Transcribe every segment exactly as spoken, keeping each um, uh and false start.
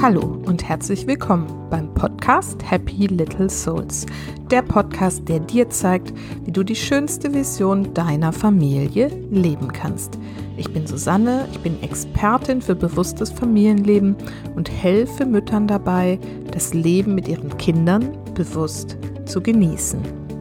Hallo und herzlich willkommen beim Podcast Happy Little Souls, der Podcast, der dir zeigt, wie du die schönste Vision deiner Familie leben kannst. Ich bin Susanne, ich bin Expertin für bewusstes Familienleben und helfe Müttern dabei, das Leben mit ihren Kindern bewusst zu genießen.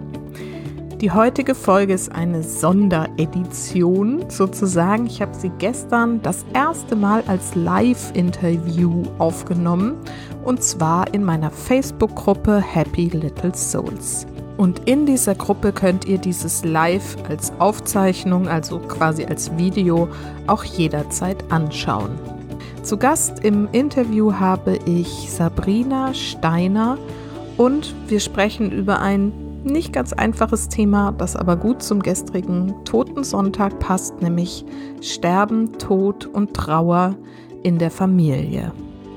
Die heutige Folge ist eine Sonderedition sozusagen. Ich habe sie gestern das erste Mal als Live-Interview aufgenommen und zwar in meiner Facebook-Gruppe Happy Little Souls. Und in dieser Gruppe könnt ihr dieses Live als Aufzeichnung, also quasi als Video, auch jederzeit anschauen. Zu Gast im Interview habe ich Sabrina Steiner und wir sprechen über ein nicht ganz einfaches Thema, das aber gut zum gestrigen Totensonntag passt, nämlich Sterben, Tod und Trauer in der Familie.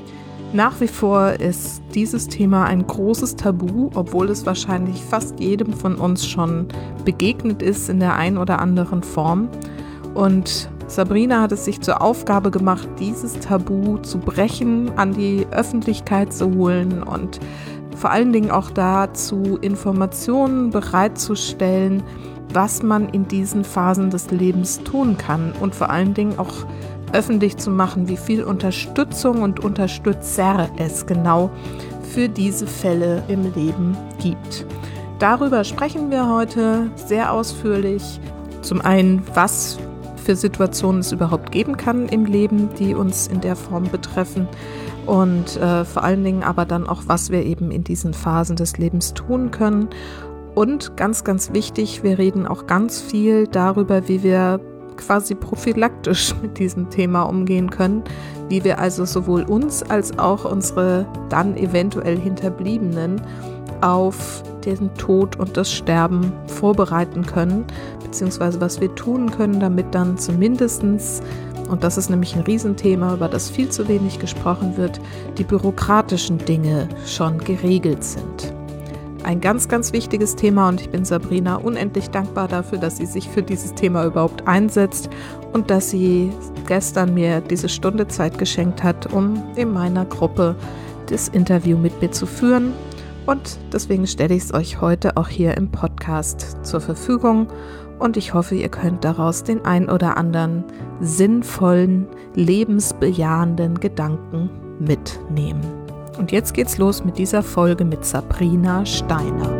Nach wie vor ist dieses Thema ein großes Tabu, obwohl es wahrscheinlich fast jedem von uns schon begegnet ist in der einen oder anderen Form. Und Sabrina hat es sich zur Aufgabe gemacht, dieses Tabu zu brechen, an die Öffentlichkeit zu holen und vor allen Dingen auch dazu, Informationen bereitzustellen, was man in diesen Phasen des Lebens tun kann und vor allen Dingen auch öffentlich zu machen, wie viel Unterstützung und Unterstützer es genau für diese Fälle im Leben gibt. Darüber sprechen wir heute sehr ausführlich. Zum einen, was für Situationen es überhaupt geben kann im Leben, die uns in der Form betreffen. Und äh, vor allen Dingen aber dann auch, was wir eben in diesen Phasen des Lebens tun können. Und ganz, ganz wichtig, wir reden auch ganz viel darüber, wie wir quasi prophylaktisch mit diesem Thema umgehen können, wie wir also sowohl uns als auch unsere dann eventuell Hinterbliebenen auf den Tod und das Sterben vorbereiten können, beziehungsweise was wir tun können, damit dann zumindestens, und das ist nämlich ein Riesenthema, über das viel zu wenig gesprochen wird, die bürokratischen Dinge schon geregelt sind. Ein ganz, ganz wichtiges Thema und ich bin Sabrina unendlich dankbar dafür, dass sie sich für dieses Thema überhaupt einsetzt und dass sie gestern mir diese Stunde Zeit geschenkt hat, um in meiner Gruppe das Interview mit mir zu führen. Und deswegen stelle ich es euch heute auch hier im Podcast zur Verfügung. Und ich hoffe, ihr könnt daraus den ein oder anderen sinnvollen, lebensbejahenden Gedanken mitnehmen. Und jetzt geht's los mit dieser Folge mit Sabrina Steiner.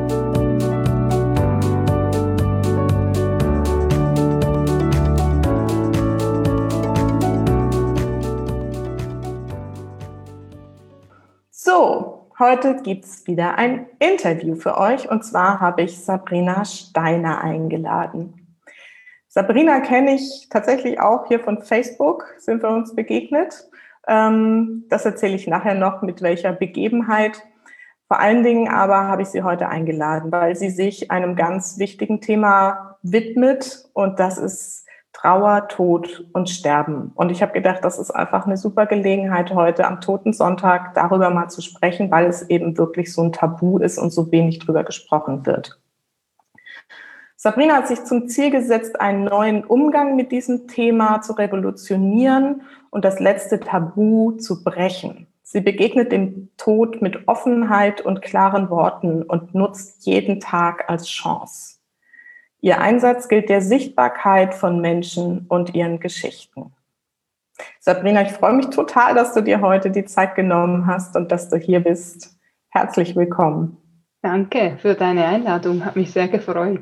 So, heute gibt's wieder ein Interview für euch und zwar habe ich Sabrina Steiner eingeladen. Sabrina kenne ich tatsächlich auch hier von Facebook, sind wir uns begegnet. Das erzähle ich nachher noch, mit welcher Begebenheit. Vor allen Dingen aber habe ich sie heute eingeladen, weil sie sich einem ganz wichtigen Thema widmet und das ist Trauer, Tod und Sterben. Und ich habe gedacht, das ist einfach eine super Gelegenheit heute am Totensonntag darüber mal zu sprechen, weil es eben wirklich so ein Tabu ist und so wenig drüber gesprochen wird. Sabrina hat sich zum Ziel gesetzt, einen neuen Umgang mit diesem Thema zu revolutionieren und das letzte Tabu zu brechen. Sie begegnet dem Tod mit Offenheit und klaren Worten und nutzt jeden Tag als Chance. Ihr Einsatz gilt der Sichtbarkeit von Menschen und ihren Geschichten. Sabrina, ich freue mich total, dass du dir heute die Zeit genommen hast und dass du hier bist. Herzlich willkommen. Danke für deine Einladung, hat mich sehr gefreut.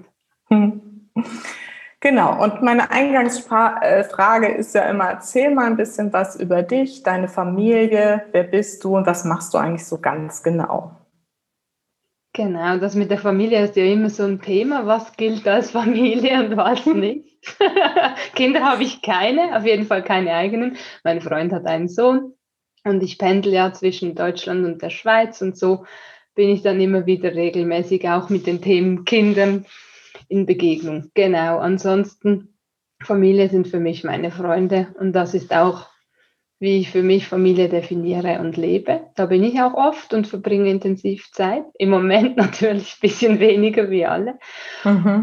Genau, und meine Eingangsfrage ist ja immer, erzähl mal ein bisschen was über dich, deine Familie, wer bist du und was machst du eigentlich so ganz genau? Genau, das mit der Familie ist ja immer so ein Thema, was gilt als Familie und was nicht. Kinder habe ich keine, auf jeden Fall keine eigenen. Mein Freund hat einen Sohn und ich pendel ja zwischen Deutschland und der Schweiz und so bin ich dann immer wieder regelmäßig auch mit den Themen Kindern in Begegnung. Genau, ansonsten Familie sind für mich meine Freunde und das ist auch, wie ich für mich Familie definiere und lebe. Da bin ich auch oft und verbringe intensiv Zeit. Im Moment natürlich ein bisschen weniger wie alle. Mhm.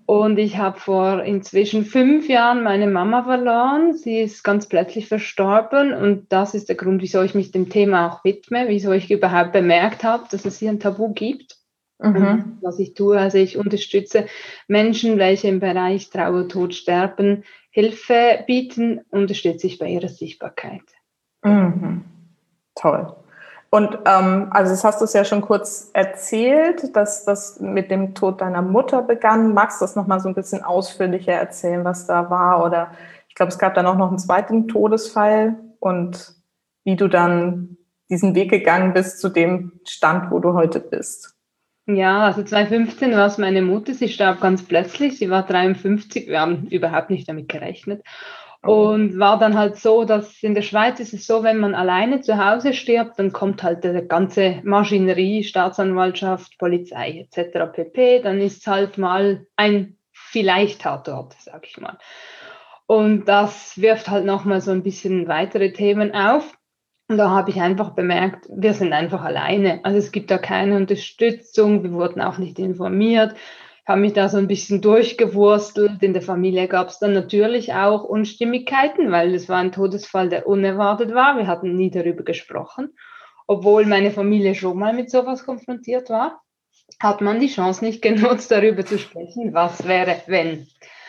Und ich habe vor inzwischen fünf Jahren meine Mama verloren. Sie ist ganz plötzlich verstorben und das ist der Grund, wieso ich mich dem Thema auch widme, wieso ich überhaupt bemerkt habe, dass es hier ein Tabu gibt. Mhm. Und was ich tue, also ich unterstütze Menschen, welche im Bereich Trauer, Tod, Sterben Hilfe bieten, unterstütze ich bei ihrer Sichtbarkeit. Mhm. Toll. Und ähm, also das hast du es ja schon kurz erzählt, dass das mit dem Tod deiner Mutter begann. Magst du das nochmal so ein bisschen ausführlicher erzählen, was da war? Oder ich glaube, es gab dann auch noch einen zweiten Todesfall und wie du dann diesen Weg gegangen bist zu dem Stand, wo du heute bist. Ja, also zweitausendfünfzehn war es meine Mutter, sie starb ganz plötzlich, sie war dreiundfünfzig, wir haben überhaupt nicht damit gerechnet. Und war dann halt so, dass in der Schweiz ist es so, wenn man alleine zu Hause stirbt, dann kommt halt die ganze Maschinerie, Staatsanwaltschaft, Polizei et cetera pp. Dann ist es halt mal ein Vielleicht-Tatort, sag ich mal. Und das wirft halt nochmal so ein bisschen weitere Themen auf. Und da habe ich einfach bemerkt, wir sind einfach alleine. Also es gibt da keine Unterstützung, wir wurden auch nicht informiert. Ich habe mich da so ein bisschen durchgewurstelt. In der Familie gab es dann natürlich auch Unstimmigkeiten, weil es war ein Todesfall, der unerwartet war. Wir hatten nie darüber gesprochen. Obwohl meine Familie schon mal mit sowas konfrontiert war, hat man die Chance nicht genutzt, darüber zu sprechen, was wäre, wenn.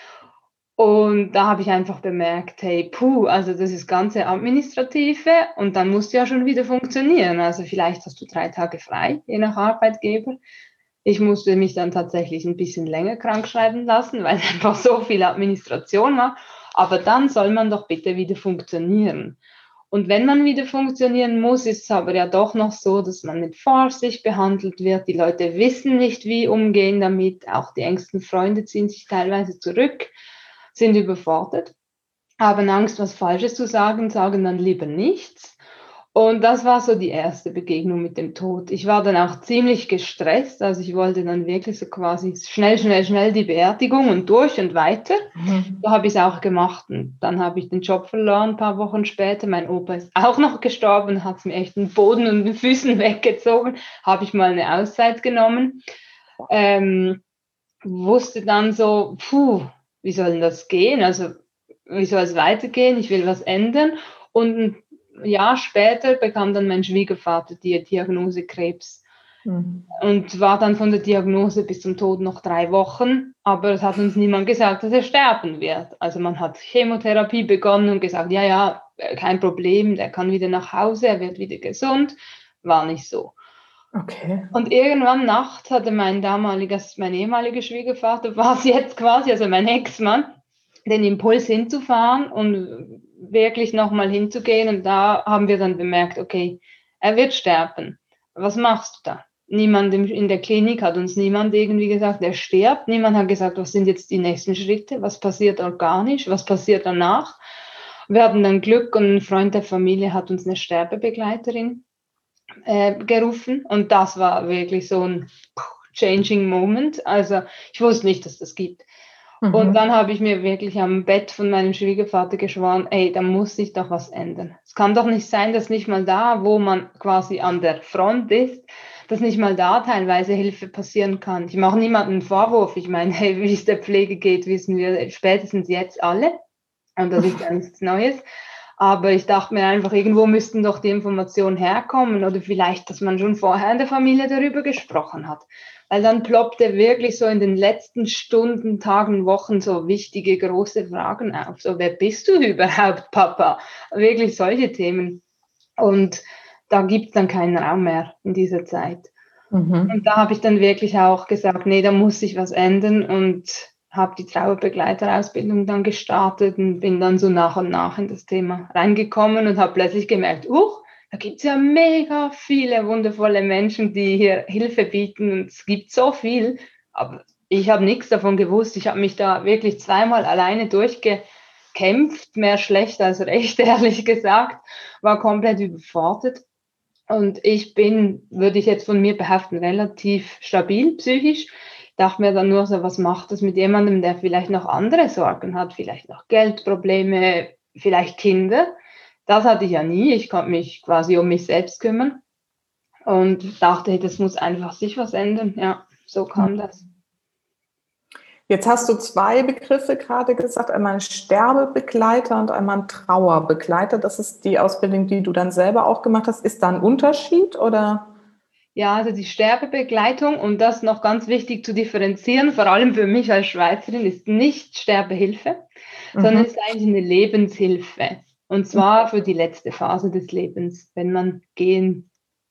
Und da habe ich einfach bemerkt, hey, puh, also das ist ganze Administrative und dann musst du ja schon wieder funktionieren. Also vielleicht hast du drei Tage frei, je nach Arbeitgeber. Ich musste mich dann tatsächlich ein bisschen länger krank schreiben lassen, weil einfach so viel Administration war. Aber dann soll man doch bitte wieder funktionieren. Und wenn man wieder funktionieren muss, ist es aber ja doch noch so, dass man mit Vorsicht behandelt wird. Die Leute wissen nicht, wie umgehen damit. Auch die engsten Freunde ziehen sich teilweise zurück, sind überfordert, haben Angst, was Falsches zu sagen, sagen dann lieber nichts. Und das war so die erste Begegnung mit dem Tod. Ich war dann auch ziemlich gestresst, also ich wollte dann wirklich so quasi schnell, schnell, schnell die Beerdigung und durch und weiter. Mhm. So habe ich es auch gemacht und dann habe ich den Job verloren, ein paar Wochen später. Mein Opa ist auch noch gestorben, hat es mir echt den Boden und den Füßen weggezogen, habe ich mal eine Auszeit genommen. Ähm, wusste dann so, puh, wie soll denn das gehen? Also wie soll es weitergehen? Ich will was ändern. Und ein Jahr später bekam dann mein Schwiegervater die Diagnose Krebs. Mhm. Und war dann von der Diagnose bis zum Tod noch drei Wochen. Aber es hat uns niemand gesagt, dass er sterben wird. Also man hat Chemotherapie begonnen und gesagt, ja, ja, kein Problem, der kann wieder nach Hause, er wird wieder gesund. War nicht so. Okay. Und irgendwann nachts hatte mein damaliger, mein ehemaliger Schwiegervater, war es jetzt quasi, also mein Ex-Mann, den Impuls hinzufahren und wirklich nochmal hinzugehen. Und da haben wir dann bemerkt, okay, er wird sterben. Was machst du da? Niemand in der Klinik hat uns niemand irgendwie gesagt, er stirbt. Niemand hat gesagt, was sind jetzt die nächsten Schritte? Was passiert organisch? Was passiert danach? Wir hatten dann Glück und ein Freund der Familie hat uns eine Sterbebegleiterin äh, gerufen. Und das war wirklich so ein changing Moment. Also ich wusste nicht, dass das gibt. Mhm. Und dann habe ich mir wirklich am Bett von meinem Schwiegervater geschworen, ey, da muss sich doch was ändern. Es kann doch nicht sein, dass nicht mal da, wo man quasi an der Front ist, dass nicht mal da teilweise Hilfe passieren kann. Ich mache niemandem einen Vorwurf. Ich meine, hey, wie es der Pflege geht, wissen wir spätestens jetzt alle. Und das ist ja nichts Neues. Aber ich dachte mir einfach, irgendwo müssten doch die Informationen herkommen oder vielleicht, dass man schon vorher in der Familie darüber gesprochen hat. Weil dann ploppte wirklich so in den letzten Stunden, Tagen, Wochen so wichtige, große Fragen auf. So, wer bist du überhaupt, Papa? Wirklich solche Themen. Und da gibt es dann keinen Raum mehr in dieser Zeit. Mhm. Und da habe ich dann wirklich auch gesagt, nee, da muss sich was ändern und habe die Trauerbegleiterausbildung dann gestartet und bin dann so nach und nach in das Thema reingekommen und habe plötzlich gemerkt, uh, da gibt es ja mega viele wundervolle Menschen, die hier Hilfe bieten und es gibt so viel, aber ich habe nichts davon gewusst. Ich habe mich da wirklich zweimal alleine durchgekämpft, mehr schlecht als recht, ehrlich gesagt, war komplett überfordert. Und ich bin, würde ich jetzt von mir behaupten, relativ stabil psychisch. Dachte mir dann nur so, was macht das mit jemandem, der vielleicht noch andere Sorgen hat, vielleicht noch Geldprobleme, vielleicht Kinder. Das hatte ich ja nie. Ich konnte mich quasi um mich selbst kümmern und dachte, das muss einfach sich was ändern. Ja, so kam das. Jetzt hast du zwei Begriffe gerade gesagt, einmal ein Sterbebegleiter und einmal ein Trauerbegleiter. Das ist die Ausbildung, die du dann selber auch gemacht hast. Ist da ein Unterschied oder? Ja, also die Sterbebegleitung, und das noch ganz wichtig zu differenzieren, vor allem für mich als Schweizerin, ist nicht Sterbehilfe, mhm. sondern ist eigentlich eine Lebenshilfe. Und zwar für die letzte Phase des Lebens, wenn man gehen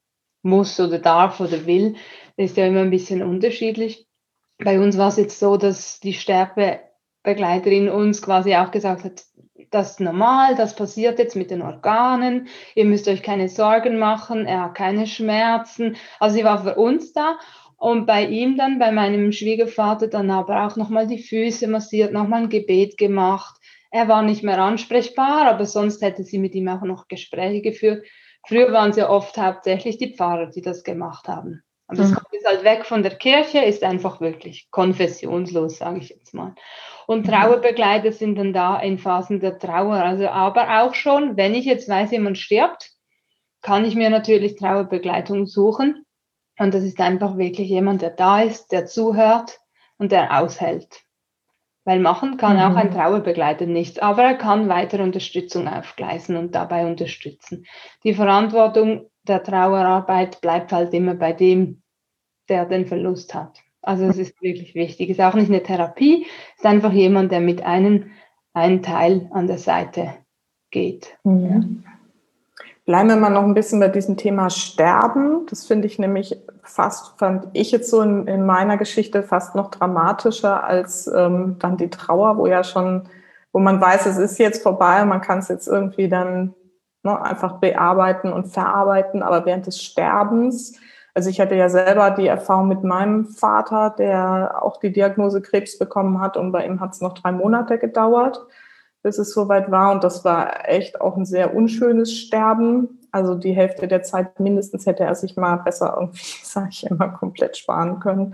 muss oder darf oder will. Das ist ja immer ein bisschen unterschiedlich. Bei uns war es jetzt so, dass die Sterbebegleiterin uns quasi auch gesagt hat, das ist normal, das passiert jetzt mit den Organen, ihr müsst euch keine Sorgen machen, er hat keine Schmerzen. Also sie war für uns da. Und bei ihm dann, bei meinem Schwiegervater, dann aber auch nochmal die Füße massiert, nochmal ein Gebet gemacht. Er war nicht mehr ansprechbar, aber sonst hätte sie mit ihm auch noch Gespräche geführt. Früher waren es ja oft hauptsächlich die Pfarrer, die das gemacht haben. Aber das kommt jetzt halt weg von der Kirche, ist einfach wirklich konfessionslos, sage ich jetzt mal. Und Trauerbegleiter sind dann da in Phasen der Trauer. Also aber auch schon, wenn ich jetzt weiß, jemand stirbt, kann ich mir natürlich Trauerbegleitung suchen. Und das ist einfach wirklich jemand, der da ist, der zuhört und der aushält. Weil machen kann mhm. auch ein Trauerbegleiter nichts, aber er kann weitere Unterstützung aufgleisen und dabei unterstützen. Die Verantwortung der Trauerarbeit bleibt halt immer bei dem, der den Verlust hat. Also es ist wirklich wichtig. Es ist auch nicht eine Therapie, es ist einfach jemand, der mit einem einen Teil an der Seite geht. Mhm. Ja. Bleiben wir mal noch ein bisschen bei diesem Thema Sterben. Das finde ich nämlich fast, fand ich jetzt so in, in meiner Geschichte fast noch dramatischer als ähm, dann die Trauer, wo ja schon, wo man weiß, es ist jetzt vorbei, man kann es jetzt irgendwie dann ne, einfach bearbeiten und verarbeiten, aber während des Sterbens, also ich hatte ja selber die Erfahrung mit meinem Vater, der auch die Diagnose Krebs bekommen hat und bei ihm hat es noch drei Monate gedauert, bis es soweit war. Und das war echt auch ein sehr unschönes Sterben. Also die Hälfte der Zeit mindestens hätte er sich mal besser irgendwie, sage ich immer, komplett sparen können.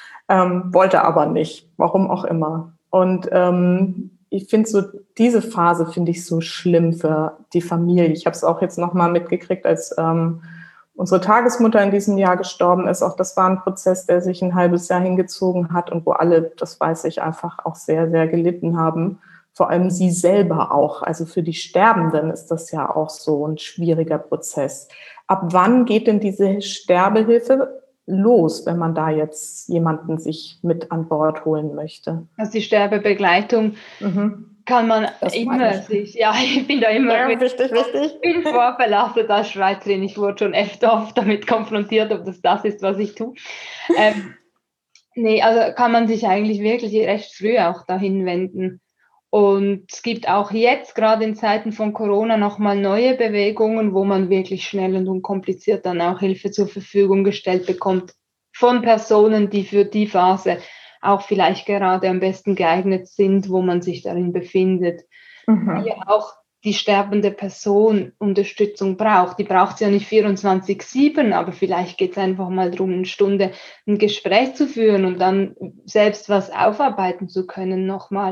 Ähm, wollte aber nicht, warum auch immer. Und ähm, ich finde so, diese Phase finde ich so schlimm für die Familie. Ich habe es auch jetzt nochmal mitgekriegt, als ähm, unsere Tagesmutter in diesem Jahr gestorben ist. Auch das war ein Prozess, der sich ein halbes Jahr hingezogen hat und wo alle, das weiß ich, einfach auch sehr, sehr gelitten haben. Vor allem sie selber auch. Also für die Sterbenden ist das ja auch so ein schwieriger Prozess. Ab wann geht denn diese Sterbehilfe los, wenn man da jetzt jemanden sich mit an Bord holen möchte? Also die Sterbebegleitung mhm. kann man das immer sich, ja, ich bin da immer ja, wichtig, wichtig. Ich bin vorbelastet als Schweizerin. Ich wurde schon öfter oft damit konfrontiert, ob das das ist, was ich tue. Ähm, nee, also kann man sich eigentlich wirklich recht früh auch dahin wenden. Und es gibt auch jetzt, gerade in Zeiten von Corona, nochmal neue Bewegungen, wo man wirklich schnell und unkompliziert dann auch Hilfe zur Verfügung gestellt bekommt von Personen, die für die Phase auch vielleicht gerade am besten geeignet sind, wo man sich darin befindet. Mhm. Weil ja auch die sterbende Person Unterstützung braucht. Die braucht es ja nicht vierundzwanzig sieben, aber vielleicht geht es einfach mal darum, eine Stunde ein Gespräch zu führen und dann selbst was aufarbeiten zu können nochmal.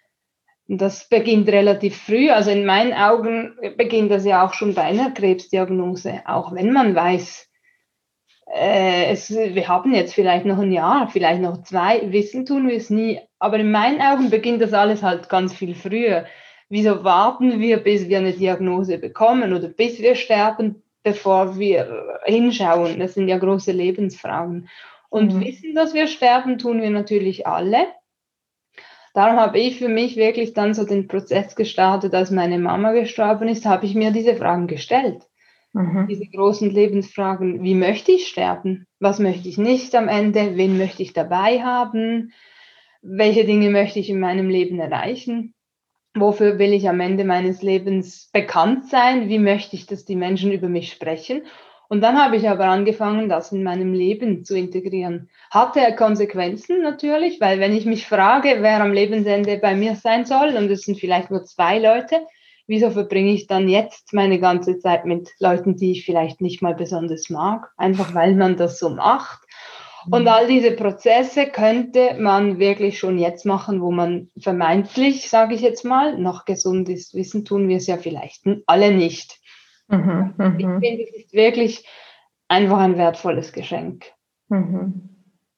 Das beginnt relativ früh, also in meinen Augen beginnt das ja auch schon bei einer Krebsdiagnose, auch wenn man weiß, äh, es, wir haben jetzt vielleicht noch ein Jahr, vielleicht noch zwei, wissen tun wir es nie, aber in meinen Augen beginnt das alles halt ganz viel früher. Wieso warten wir, bis wir eine Diagnose bekommen oder bis wir sterben, bevor wir hinschauen? Das sind ja große Lebensfragen. Und mhm. wissen, dass wir sterben, tun wir natürlich alle. Darum habe ich für mich wirklich dann so den Prozess gestartet, als meine Mama gestorben ist, habe ich mir diese Fragen gestellt. Mhm. Diese großen Lebensfragen, wie möchte ich sterben? Was möchte ich nicht am Ende? Wen möchte ich dabei haben? Welche Dinge möchte ich in meinem Leben erreichen? Wofür will ich am Ende meines Lebens bekannt sein? Wie möchte ich, dass die Menschen über mich sprechen? Und dann habe ich aber angefangen, das in meinem Leben zu integrieren. Hatte Konsequenzen natürlich, weil wenn ich mich frage, wer am Lebensende bei mir sein soll, und es sind vielleicht nur zwei Leute, wieso verbringe ich dann jetzt meine ganze Zeit mit Leuten, die ich vielleicht nicht mal besonders mag, einfach weil man das so macht. Und all diese Prozesse könnte man wirklich schon jetzt machen, wo man vermeintlich, sage ich jetzt mal, noch gesund ist. Wissen tun wir es ja vielleicht alle nicht. Mhm, ich finde, es ist wirklich einfach ein wertvolles Geschenk. Mhm.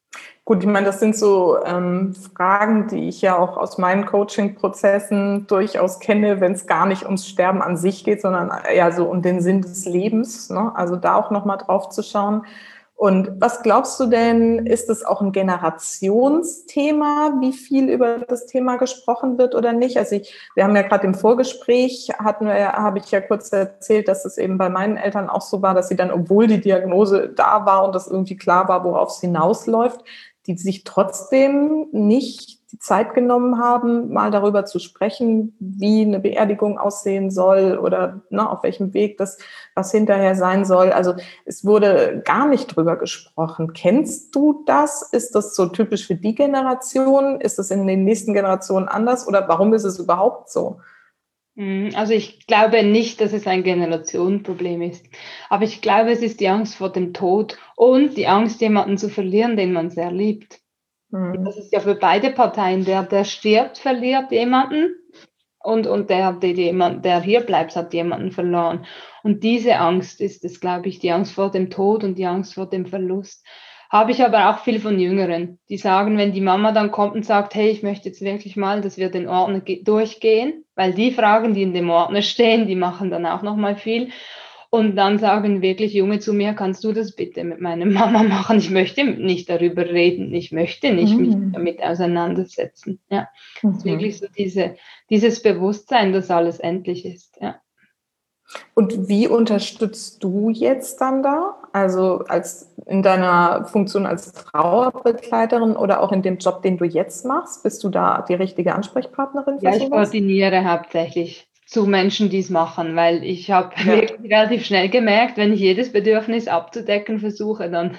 Gut, ich meine, das sind so ähm, Fragen, die ich ja auch aus meinen Coaching-Prozessen durchaus kenne, wenn es gar nicht ums Sterben an sich geht, sondern eher so um den Sinn des Lebens, ne? Also da auch nochmal drauf zu schauen. Und was glaubst du denn, ist es auch ein Generationsthema, wie viel über das Thema gesprochen wird oder nicht? Also ich, wir haben ja gerade im Vorgespräch, hatten wir, habe ich ja kurz erzählt, dass es eben bei meinen Eltern auch so war, dass sie dann, obwohl die Diagnose da war und das irgendwie klar war, worauf es hinausläuft, die sich trotzdem nicht die Zeit genommen haben, mal darüber zu sprechen, wie eine Beerdigung aussehen soll oder ne, auf welchem Weg das was hinterher sein soll. Also es wurde gar nicht drüber gesprochen. Kennst du das? Ist das so typisch für die Generation? Ist das in den nächsten Generationen anders? Oder warum ist es überhaupt so? Also ich glaube nicht, dass es ein Generationenproblem ist. Aber ich glaube, es ist die Angst vor dem Tod und die Angst, jemanden zu verlieren, den man sehr liebt. Mhm. Das ist ja für beide Parteien. Der, der stirbt, verliert jemanden. Und, und der, der, jemand, der hier bleibt, hat jemanden verloren. Und diese Angst ist es, glaube ich, die Angst vor dem Tod und die Angst vor dem Verlust. Habe ich aber auch viel von Jüngeren, die sagen, wenn die Mama dann kommt und sagt, hey, ich möchte jetzt wirklich mal, dass wir den Ordner durchgehen, weil die Fragen, die in dem Ordner stehen, die machen dann auch nochmal viel. Und dann sagen wirklich Junge zu mir, kannst du das bitte mit meiner Mama machen? Ich möchte nicht darüber reden, ich möchte nicht mhm. mich damit auseinandersetzen. Ja, mhm. Es ist wirklich so diese, dieses Bewusstsein, dass alles endlich ist. Ja. Und wie unterstützt du jetzt dann da? Also als in deiner Funktion als Trauerbegleiterin oder auch in dem Job, den du jetzt machst? Bist du da die richtige Ansprechpartnerin für ja, sowas? Ich koordiniere hauptsächlich zu Menschen, die es machen, weil ich habe ja. wirklich relativ schnell gemerkt, wenn ich jedes Bedürfnis abzudecken versuche, dann,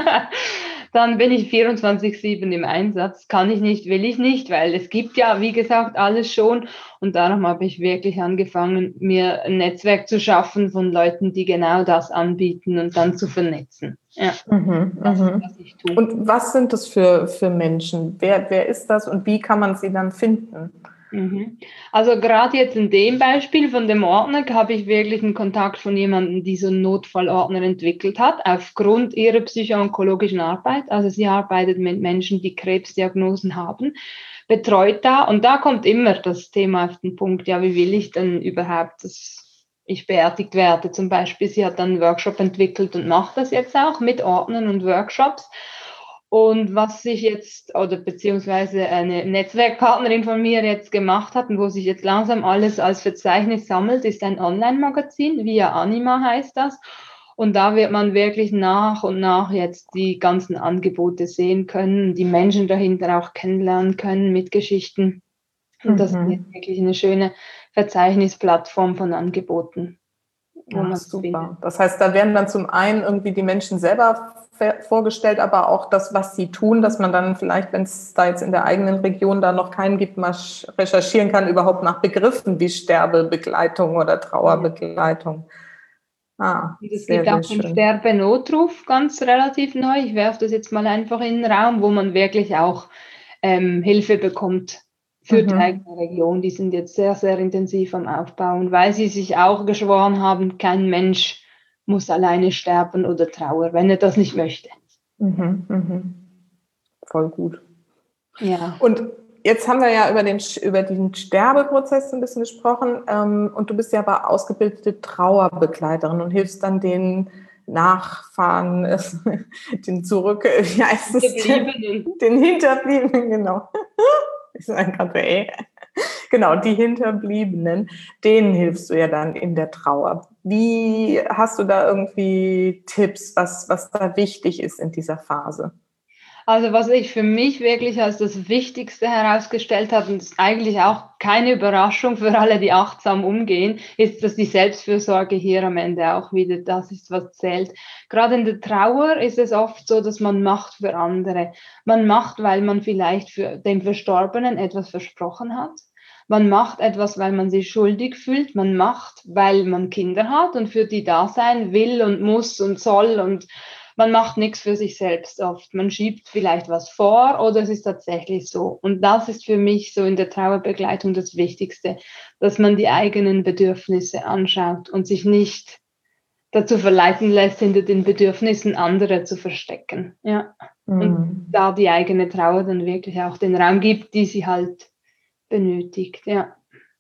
dann bin ich vierundzwanzig sieben im Einsatz. Kann ich nicht, will ich nicht, weil es gibt ja, wie gesagt, alles schon. Und darum habe ich wirklich angefangen, mir ein Netzwerk zu schaffen von Leuten, die genau das anbieten und dann zu vernetzen. Ja, mhm, das ist, was ich tue. Und was sind das für, für Menschen? Wer, wer ist das und wie kann man sie dann finden? Also gerade jetzt in dem Beispiel von dem Ordner habe ich wirklich einen Kontakt von jemandem, die so einen Notfallordner entwickelt hat, aufgrund ihrer psychoonkologischen Arbeit. Also sie arbeitet mit Menschen, die Krebsdiagnosen haben, betreut da. Und da kommt immer das Thema auf den Punkt, ja, wie will ich denn überhaupt, dass ich beerdigt werde? Zum Beispiel, sie hat dann einen Workshop entwickelt und macht das jetzt auch mit Ordnern und Workshops. Und was sich jetzt, oder beziehungsweise eine Netzwerkpartnerin von mir jetzt gemacht hat und wo sich jetzt langsam alles als Verzeichnis sammelt, ist ein Online-Magazin, Via Anima heißt das. Und da wird man wirklich nach und nach jetzt die ganzen Angebote sehen können, die Menschen dahinter auch kennenlernen können mit Geschichten. Und mhm. das ist wirklich eine schöne Verzeichnisplattform von Angeboten. Wo ja, super. Findet. Das heißt, da werden dann zum einen irgendwie die Menschen selber vorgestellt, aber auch das, was sie tun, dass man dann vielleicht, wenn es da jetzt in der eigenen Region da noch keinen gibt, mal recherchieren kann, überhaupt nach Begriffen wie Sterbebegleitung oder Trauerbegleitung. Ah, es sehr, gibt auch den Sterbenotruf, ganz relativ neu. Ich werfe das jetzt mal einfach in den Raum, wo man wirklich auch ähm, Hilfe bekommt für mhm. die eigene Region. Die sind jetzt sehr, sehr intensiv am Aufbauen, weil sie sich auch geschworen haben, kein Mensch muss alleine sterben oder trauern, wenn er das nicht möchte. Mhm, mhm. Voll gut. Ja. Und jetzt haben wir ja über den, über den Sterbeprozess ein bisschen gesprochen ähm, und du bist ja aber ausgebildete Trauerbegleiterin und hilfst dann den Nachfahren, äh, den zurück, wie heißt es? Den, den Hinterbliebenen, genau. Ich sage gerade, ey. Genau, die Hinterbliebenen, denen hilfst du ja dann in der Trauer. Wie hast du da irgendwie Tipps, was, was da wichtig ist in dieser Phase? Also was ich für mich wirklich als das Wichtigste herausgestellt habe, und das ist eigentlich auch keine Überraschung für alle, die achtsam umgehen, ist, dass die Selbstfürsorge hier am Ende auch wieder das ist, was zählt. Gerade in der Trauer ist es oft so, dass man macht für andere. Man macht, weil man vielleicht für den Verstorbenen etwas versprochen hat. Man macht etwas, weil man sich schuldig fühlt. Man macht, weil man Kinder hat und für die da sein will und muss und soll und man macht nichts für sich selbst oft. Man schiebt vielleicht was vor oder es ist tatsächlich so. Und das ist für mich so in der Trauerbegleitung das Wichtigste, dass man die eigenen Bedürfnisse anschaut und sich nicht dazu verleiten lässt, hinter den Bedürfnissen anderer zu verstecken. Ja. Mhm. Und da die eigene Trauer dann wirklich auch den Raum gibt, die sie halt benötigt. Ja.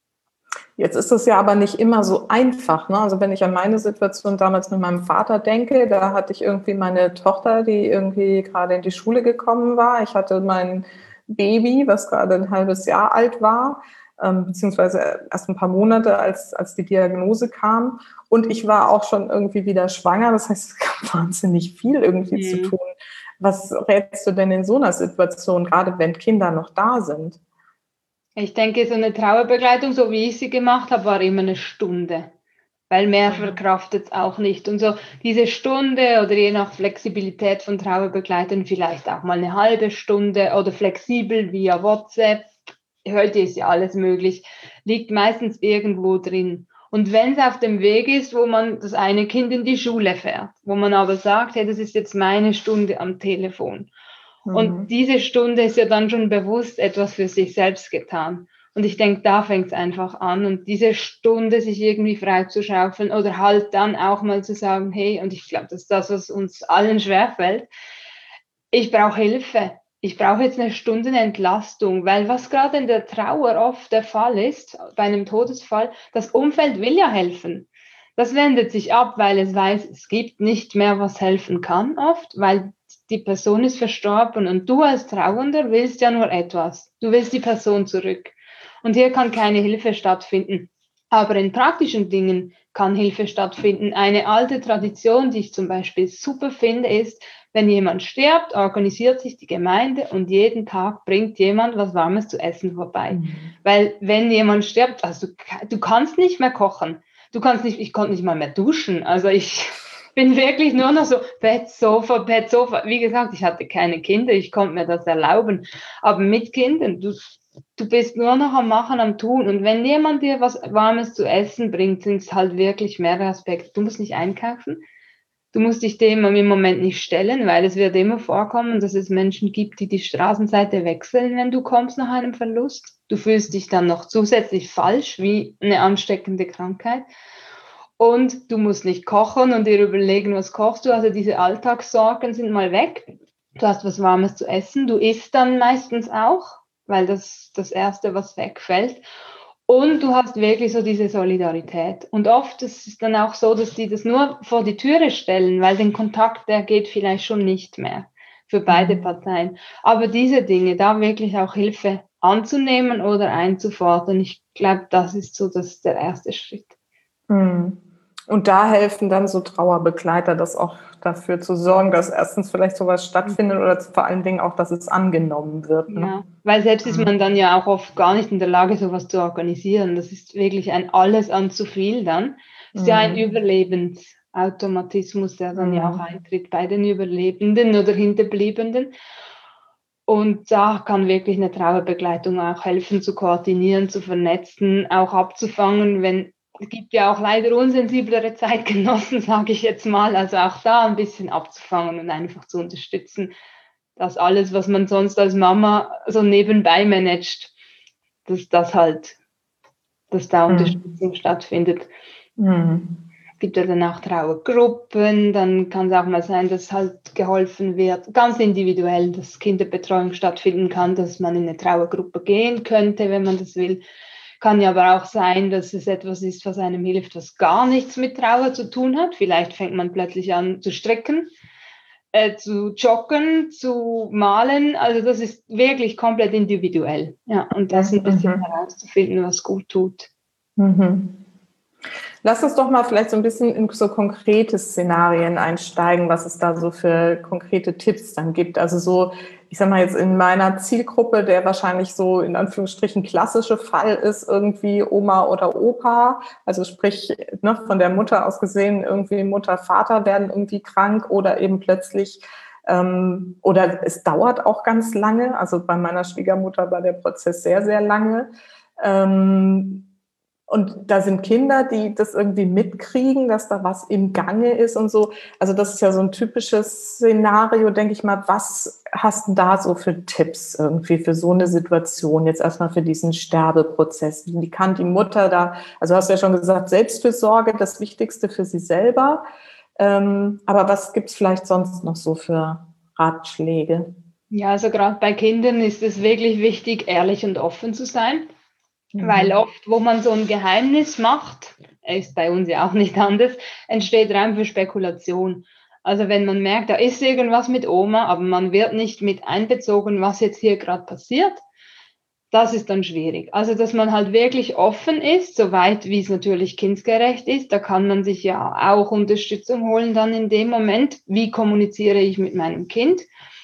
Jetzt ist es ja aber nicht immer so einfach, ne? Also wenn ich an meine Situation damals mit meinem Vater denke, da hatte ich irgendwie meine Tochter, die irgendwie gerade in die Schule gekommen war. Ich hatte mein Baby, was gerade ein halbes Jahr alt war, ähm, beziehungsweise erst ein paar Monate, als, als die Diagnose kam. Und ich war auch schon irgendwie wieder schwanger. Das heißt, es gab wahnsinnig viel irgendwie mhm. zu tun. Was rätst du denn in so einer Situation, gerade wenn Kinder noch da sind? Ich denke, so eine Trauerbegleitung, so wie ich sie gemacht habe, war immer eine Stunde, weil mehr verkraftet es auch nicht. Und so diese Stunde oder je nach Flexibilität von Trauerbegleitern vielleicht auch mal eine halbe Stunde oder flexibel via WhatsApp. Heute ist ja alles möglich, liegt meistens irgendwo drin. Und wenn es auf dem Weg ist, wo man das eine Kind in die Schule fährt, wo man aber sagt, hey, das ist jetzt meine Stunde am Telefon. Und diese Stunde ist ja dann schon bewusst etwas für sich selbst getan. Und ich denke, da fängt es einfach an. Und diese Stunde sich irgendwie freizuschaufeln oder halt dann auch mal zu sagen, hey, und ich glaube, das ist das, was uns allen schwerfällt, ich brauche Hilfe. Ich brauche jetzt eine Stunde Entlastung, weil was gerade in der Trauer oft der Fall ist, bei einem Todesfall, das Umfeld will ja helfen. Das wendet sich ab, weil es weiß, es gibt nicht mehr, was helfen kann oft, weil die Person ist verstorben und du als Trauernder willst ja nur etwas. Du willst die Person zurück. Und hier kann keine Hilfe stattfinden. Aber in praktischen Dingen kann Hilfe stattfinden. Eine alte Tradition, die ich zum Beispiel super finde, ist, wenn jemand stirbt, organisiert sich die Gemeinde und jeden Tag bringt jemand was Warmes zu essen vorbei. Mhm. Weil wenn jemand stirbt, also du, du kannst nicht mehr kochen. Du kannst nicht, ich konnte nicht mal mehr duschen. Also ich bin wirklich nur noch so Bett, Sofa, Bett, Sofa. Wie gesagt, ich hatte keine Kinder, ich konnte mir das erlauben. Aber mit Kindern, du, du bist nur noch am Machen, am Tun. Und wenn jemand dir was Warmes zu essen bringt, sind es halt wirklich mehrere Aspekte. Du musst nicht einkaufen. Du musst dich dem im Moment nicht stellen, weil es wird immer vorkommen, dass es Menschen gibt, die die Straßenseite wechseln, wenn du kommst nach einem Verlust. Du fühlst dich dann noch zusätzlich falsch, wie eine ansteckende Krankheit. Und du musst nicht kochen und dir überlegen, was kochst du. Also diese Alltagssorgen sind mal weg. Du hast was Warmes zu essen. Du isst dann meistens auch, weil das das Erste, was wegfällt. Und du hast wirklich so diese Solidarität. Und oft ist es dann auch so, dass die das nur vor die Türe stellen, weil den Kontakt, der geht vielleicht schon nicht mehr für beide Parteien. Aber diese Dinge, da wirklich auch Hilfe anzunehmen oder einzufordern, ich glaube, das ist so das, der erste Schritt. Und da helfen dann so Trauerbegleiter, das auch dafür zu sorgen, dass erstens vielleicht sowas stattfindet oder vor allen Dingen auch, dass es angenommen wird. Ne? Ja, weil selbst ist man dann ja auch oft gar nicht in der Lage, sowas zu organisieren. Das ist wirklich ein alles an zu viel dann. Das ist mhm. ja ein Überlebensautomatismus, der dann mhm. ja auch eintritt bei den Überlebenden oder Hinterbliebenen. Und da kann wirklich eine Trauerbegleitung auch helfen, zu koordinieren, zu vernetzen, auch abzufangen, wenn es gibt ja auch leider unsensiblere Zeitgenossen, sage ich jetzt mal, also auch da ein bisschen abzufangen und einfach zu unterstützen, dass alles, was man sonst als Mama so nebenbei managt, dass das halt, dass da Unterstützung mhm. stattfindet. Mhm. Es gibt ja dann auch Trauergruppen, dann kann es auch mal sein, dass halt geholfen wird, ganz individuell, dass Kinderbetreuung stattfinden kann, dass man in eine Trauergruppe gehen könnte, wenn man das will. Kann ja aber auch sein, dass es etwas ist, was einem hilft, was gar nichts mit Trauer zu tun hat. Vielleicht fängt man plötzlich an zu stricken, äh, zu joggen, zu malen. Also das ist wirklich komplett individuell. Ja, und das ein bisschen mhm. herauszufinden, was gut tut. Mhm. Lass uns doch mal vielleicht so ein bisschen in so konkrete Szenarien einsteigen, was es da so für konkrete Tipps dann gibt. Also so, ich sag mal jetzt in meiner Zielgruppe, der wahrscheinlich so in Anführungsstrichen klassische Fall ist, irgendwie Oma oder Opa, also sprich ne, von der Mutter aus gesehen, irgendwie Mutter, Vater werden irgendwie krank oder eben plötzlich, ähm, oder es dauert auch ganz lange. Also bei meiner Schwiegermutter war der Prozess sehr, sehr lange. Ähm, Und da sind Kinder, die das irgendwie mitkriegen, dass da was im Gange ist und so. Also das ist ja so ein typisches Szenario, denke ich mal. Was hast du da so für Tipps irgendwie für so eine Situation? Jetzt erstmal für diesen Sterbeprozess. Wie kann die Mutter da, also hast du ja schon gesagt, Selbstfürsorge, das Wichtigste für sie selber. Ähm, aber was gibt es vielleicht sonst noch so für Ratschläge? Ja, also gerade bei Kindern ist es wirklich wichtig, ehrlich und offen zu sein. Mhm. Weil oft, wo man so ein Geheimnis macht, ist bei uns ja auch nicht anders, entsteht Raum für Spekulation. Also wenn man merkt, da ist irgendwas mit Oma, aber man wird nicht mit einbezogen, was jetzt hier gerade passiert, das ist dann schwierig. Also dass man halt wirklich offen ist, soweit wie es natürlich kindgerecht ist, da kann man sich ja auch Unterstützung holen dann in dem Moment, wie kommuniziere ich mit meinem Kind.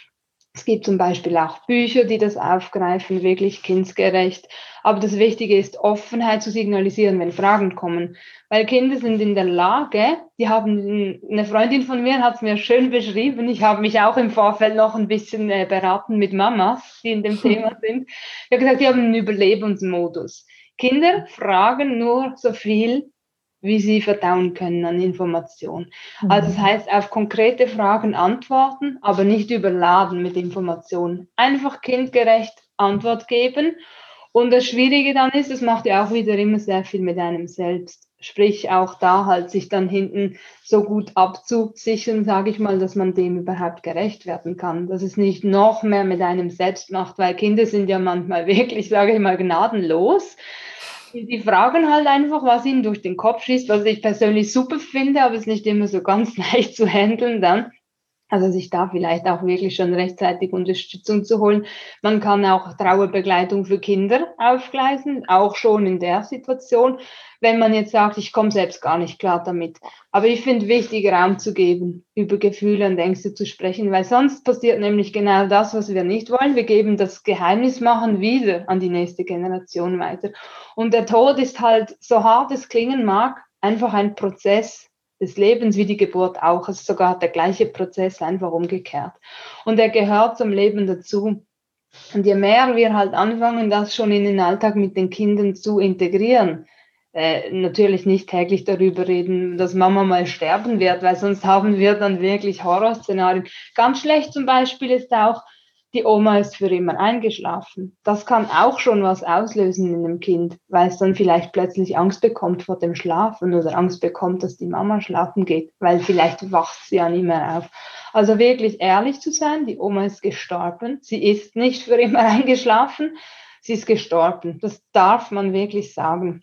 Es gibt zum Beispiel auch Bücher, die das aufgreifen, wirklich kindgerecht. Aber das Wichtige ist, Offenheit zu signalisieren, wenn Fragen kommen. Weil Kinder sind in der Lage, die haben, eine Freundin von mir hat es mir schön beschrieben, ich habe mich auch im Vorfeld noch ein bisschen äh, beraten mit Mamas, die in dem Thema sind. Ich habe gesagt, die haben einen Überlebensmodus. Kinder fragen nur so viel, wie sie verdauen können an Informationen. Also das heißt, auf konkrete Fragen antworten, aber nicht überladen mit Informationen. Einfach kindgerecht Antwort geben. Und das Schwierige dann ist, es macht ja auch wieder immer sehr viel mit einem selbst. Sprich, auch da halt sich dann hinten so gut abzusichern, sage ich mal, dass man dem überhaupt gerecht werden kann. Dass es nicht noch mehr mit einem selbst macht, weil Kinder sind ja manchmal wirklich, sage ich mal, gnadenlos. Die fragen halt einfach, was ihnen durch den Kopf schießt, was ich persönlich super finde, aber es ist nicht immer so ganz leicht zu handeln dann. Also sich da vielleicht auch wirklich schon rechtzeitig Unterstützung zu holen. Man kann auch Trauerbegleitung für Kinder aufgleisen, auch schon in der Situation, wenn man jetzt sagt, ich komme selbst gar nicht klar damit. Aber ich finde wichtig, Raum zu geben, über Gefühle und Ängste zu sprechen, weil sonst passiert nämlich genau das, was wir nicht wollen. Wir geben das Geheimnis machen wieder an die nächste Generation weiter. Und der Tod ist halt, so hart es klingen mag, einfach ein Prozess des Lebens, wie die Geburt auch. Es ist sogar der gleiche Prozess, einfach umgekehrt. Und er gehört zum Leben dazu. Und je mehr wir halt anfangen, das schon in den Alltag mit den Kindern zu integrieren, äh, natürlich nicht täglich darüber reden, dass Mama mal sterben wird, weil sonst haben wir dann wirklich Horrorszenarien. Ganz schlecht zum Beispiel ist auch, die Oma ist für immer eingeschlafen. Das kann auch schon was auslösen in einem Kind, weil es dann vielleicht plötzlich Angst bekommt vor dem Schlafen oder Angst bekommt, dass die Mama schlafen geht, weil vielleicht wacht sie ja nicht mehr auf. Also wirklich ehrlich zu sein, die Oma ist gestorben. Sie ist nicht für immer eingeschlafen, sie ist gestorben. Das darf man wirklich sagen.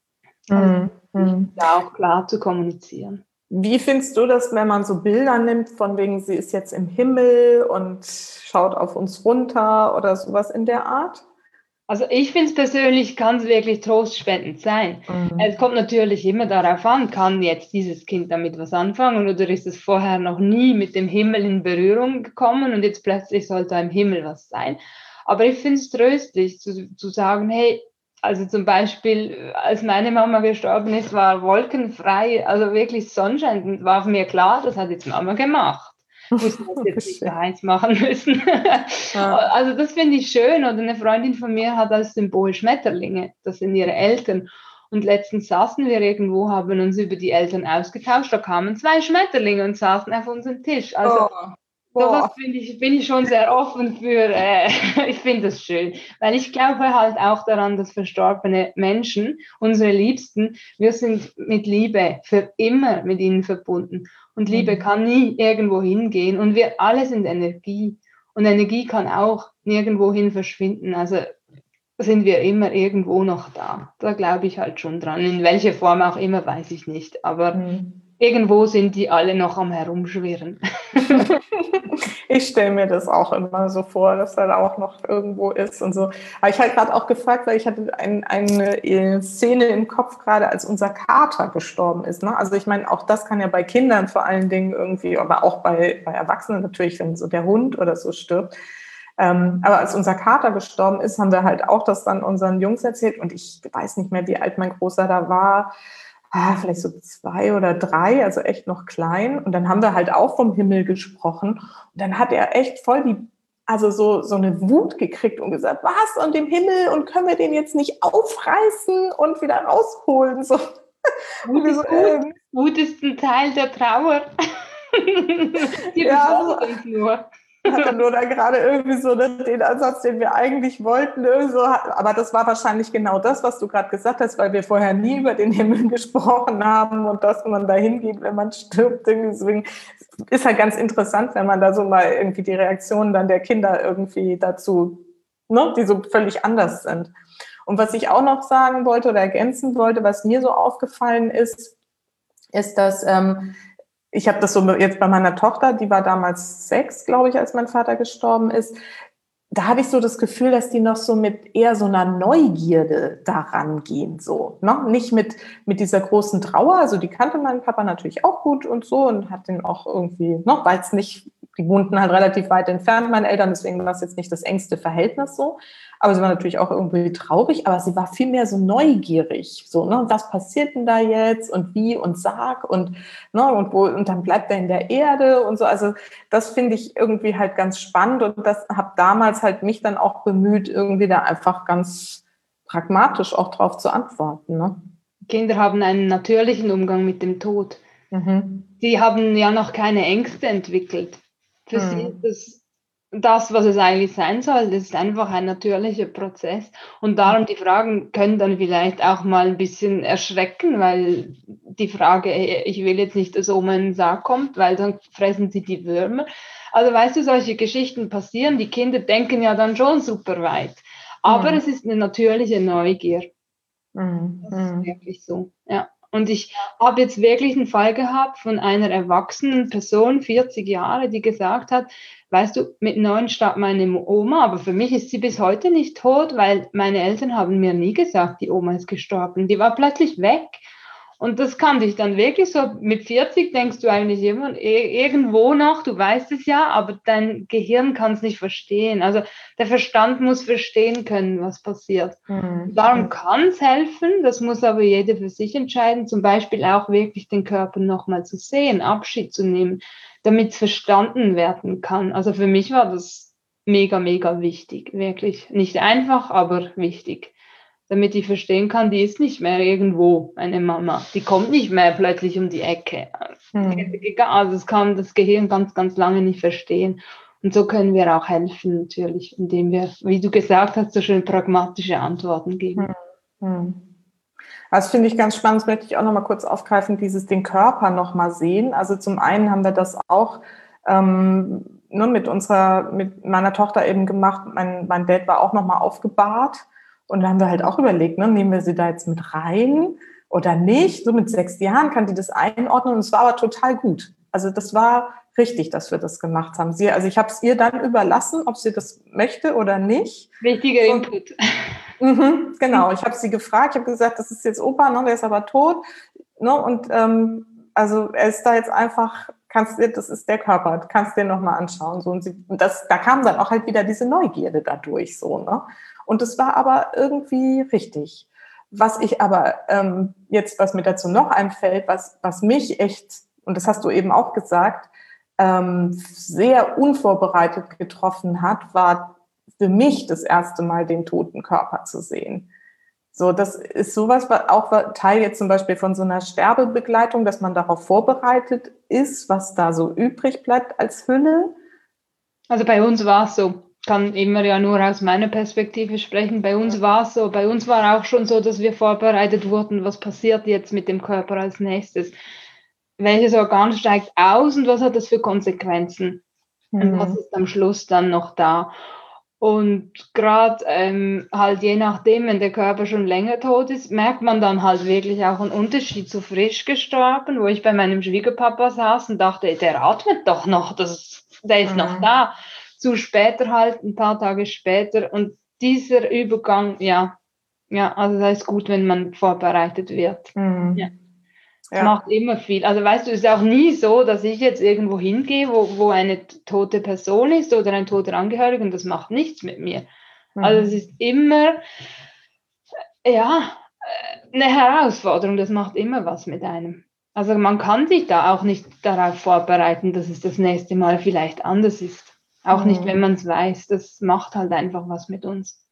Also Mhm. da auch klar zu kommunizieren. Wie findest du das, wenn man so Bilder nimmt, von wegen, sie ist jetzt im Himmel und schaut auf uns runter oder sowas in der Art? Also ich finde es persönlich, kann es wirklich trostspendend sein. Mhm. Es kommt natürlich immer darauf an, kann jetzt dieses Kind damit was anfangen oder ist es vorher noch nie mit dem Himmel in Berührung gekommen und jetzt plötzlich soll da im Himmel was sein. Aber ich finde es tröstlich zu, zu sagen, hey, also zum Beispiel, als meine Mama gestorben ist, war wolkenfrei, also wirklich Sonnenschein, war mir klar, das hat jetzt Mama gemacht. Muss man das jetzt nicht so heiß machen müssen. Ja. Also das finde ich schön. Oder eine Freundin von mir hat als Symbol Schmetterlinge. Das sind ihre Eltern. Und letztens saßen wir irgendwo, haben uns über die Eltern ausgetauscht. Da kamen zwei Schmetterlinge und saßen auf unserem Tisch. Also Oh. sowas finde ich, bin ich schon sehr offen für. Äh, ich finde das schön. Weil ich glaube halt auch daran, dass verstorbene Menschen, unsere Liebsten, wir sind mit Liebe für immer mit ihnen verbunden. Und Liebe kann nie irgendwo hingehen. Und wir alle sind Energie. Und Energie kann auch nirgendwo hin verschwinden. Also sind wir immer irgendwo noch da. Da glaube ich halt schon dran. In welcher Form auch immer, weiß ich nicht. Aber mhm. irgendwo sind die alle noch am Herumschwirren. Ich stelle mir das auch immer so vor, dass er da auch noch irgendwo ist und so. Aber ich habe gerade auch gefragt, weil ich hatte ein, eine Szene im Kopf gerade, als unser Kater gestorben ist. Ne? Also ich meine, auch das kann ja bei Kindern vor allen Dingen irgendwie, aber auch bei, bei Erwachsenen natürlich, wenn so der Hund oder so stirbt. Ähm, aber als unser Kater gestorben ist, haben wir halt auch das dann unseren Jungs erzählt. Und ich weiß nicht mehr, wie alt mein Großer da war. Ah, vielleicht so zwei oder drei, also echt noch klein. Und dann haben wir halt auch vom Himmel gesprochen. Und dann hat er echt voll die also so, so eine Wut gekriegt und gesagt, was, und im Himmel, und können wir den jetzt nicht aufreißen und wieder rausholen? So. Wut ist so, gut. ähm, Wut ist ein Teil der Trauer. Die ja, befördert uns nur. hatte nur da gerade irgendwie so den Ansatz, den wir eigentlich wollten. So. Aber das war wahrscheinlich genau das, was du gerade gesagt hast, weil wir vorher nie über den Himmel gesprochen haben und dass man da hingeht, wenn man stirbt. Deswegen ist halt ganz interessant, wenn man da so mal irgendwie die Reaktionen dann der Kinder irgendwie dazu, ne, die so völlig anders sind. Und was ich auch noch sagen wollte oder ergänzen wollte, was mir so aufgefallen ist, ist, dass ähm, ich habe das so jetzt bei meiner Tochter, die war damals sechs, glaube ich, als mein Vater gestorben ist. Da habe ich so das Gefühl, dass die noch so mit eher so einer Neugierde daran gehen, so, ne? Nicht mit, mit dieser großen Trauer. Also die kannte meinen Papa natürlich auch gut und so und hat den auch irgendwie, noch, weil es nicht, die wohnten halt relativ weit entfernt, meine Eltern, deswegen war es jetzt nicht das engste Verhältnis so. Aber sie war natürlich auch irgendwie traurig, aber sie war viel mehr so neugierig, so, ne, was passiert denn da jetzt und wie und sag und, ne, und wo, und dann bleibt er in der Erde und so. Also das finde ich irgendwie halt ganz spannend und das habe damals halt mich dann auch bemüht, irgendwie da einfach ganz pragmatisch auch drauf zu antworten, ne? Kinder haben einen natürlichen Umgang mit dem Tod. Mhm. Die haben ja noch keine Ängste entwickelt. Für Mhm. sie ist es das, was es eigentlich sein soll. Das ist einfach ein natürlicher Prozess. Und darum, die Fragen können dann vielleicht auch mal ein bisschen erschrecken, weil die Frage, ich will jetzt nicht, dass Oma in den Sarg kommt, weil dann fressen sie die Würmer. Also weißt du, solche Geschichten passieren. Die Kinder denken ja dann schon super weit. Aber Mhm. es ist eine natürliche Neugier. Mhm. Das ist wirklich so, ja. Und ich habe jetzt wirklich einen Fall gehabt von einer erwachsenen Person, vierzig Jahre, die gesagt hat, weißt du, mit neun starb meine Oma, aber für mich ist sie bis heute nicht tot, weil meine Eltern haben mir nie gesagt, die Oma ist gestorben. Die war plötzlich weg. Und das kann dich dann wirklich so, mit vierzig denkst du eigentlich immer irgendwo noch, du weißt es ja, aber dein Gehirn kann es nicht verstehen. Also der Verstand muss verstehen können, was passiert. Mhm. Darum kann es helfen, das muss aber jeder für sich entscheiden, zum Beispiel auch wirklich den Körper nochmal zu sehen, Abschied zu nehmen, damit es verstanden werden kann. Also für mich war das mega, mega wichtig, wirklich. Nicht einfach, aber wichtig. Damit ich verstehen kann, die ist nicht mehr irgendwo, meine Mama. Die kommt nicht mehr plötzlich um die Ecke. Mhm. Also das kann das Gehirn ganz, ganz lange nicht verstehen. Und so können wir auch helfen, natürlich, indem wir, wie du gesagt hast, so schön pragmatische Antworten geben. Mhm. Das finde ich ganz spannend, das möchte ich auch noch mal kurz aufgreifen, dieses den Körper noch mal sehen. Also zum einen haben wir das auch ähm, nur mit unserer, mit meiner Tochter eben gemacht. Mein, mein Dad war auch noch mal aufgebahrt und da haben wir halt auch überlegt, ne, nehmen wir sie da jetzt mit rein oder nicht? So mit sechs Jahren kann die das einordnen und es war aber total gut. Also das war richtig, dass wir das gemacht haben. Sie, also ich habe es ihr dann überlassen, ob sie das möchte oder nicht. Wichtiger So, Input. Mhm, genau, ich habe sie gefragt, ich habe gesagt, das ist jetzt Opa, ne, der ist aber tot. Ne, und ähm, also er ist da jetzt einfach, kannst du, das ist der Körper, kannst du dir nochmal anschauen. So, und sie, das, da kam dann auch halt wieder diese Neugierde dadurch. So, ne? Und es war aber irgendwie richtig. Was ich aber ähm, jetzt, was mir dazu noch einfällt, was, was mich echt, und das hast du eben auch gesagt, ähm, sehr unvorbereitet getroffen hat, war für mich das erste Mal den toten Körper zu sehen. So, das ist sowas, was auch Teil jetzt zum Beispiel von so einer Sterbebegleitung, dass man darauf vorbereitet ist, was da so übrig bleibt als Hülle. Also bei uns war es so, kann immer ja nur aus meiner Perspektive sprechen, bei uns war es so, bei uns war auch schon so, dass wir vorbereitet wurden, was passiert jetzt mit dem Körper als nächstes. Welches Organ steigt aus und was hat das für Konsequenzen? Mhm. Und was ist am Schluss dann noch da? Und gerade ähm, halt je nachdem, wenn der Körper schon länger tot ist, merkt man dann halt wirklich auch einen Unterschied zu frisch gestorben, wo ich bei meinem Schwiegerpapa saß und dachte, der atmet doch noch, das, der ist mhm. noch da. Zu später halt, ein paar Tage später. Und dieser Übergang, ja, ja, also das ist gut, wenn man vorbereitet wird. Mhm. Ja. Das ja. macht immer viel. Also weißt du, es ist auch nie so, dass ich jetzt irgendwo hingehe, wo, wo eine tote Person ist oder ein toter Angehöriger und das macht nichts mit mir. Mhm. Also es ist immer, ja, eine Herausforderung, das macht immer was mit einem. Also man kann sich da auch nicht darauf vorbereiten, dass es das nächste Mal vielleicht anders ist. Auch Mhm. nicht, wenn man es weiß. Das macht halt einfach was mit uns.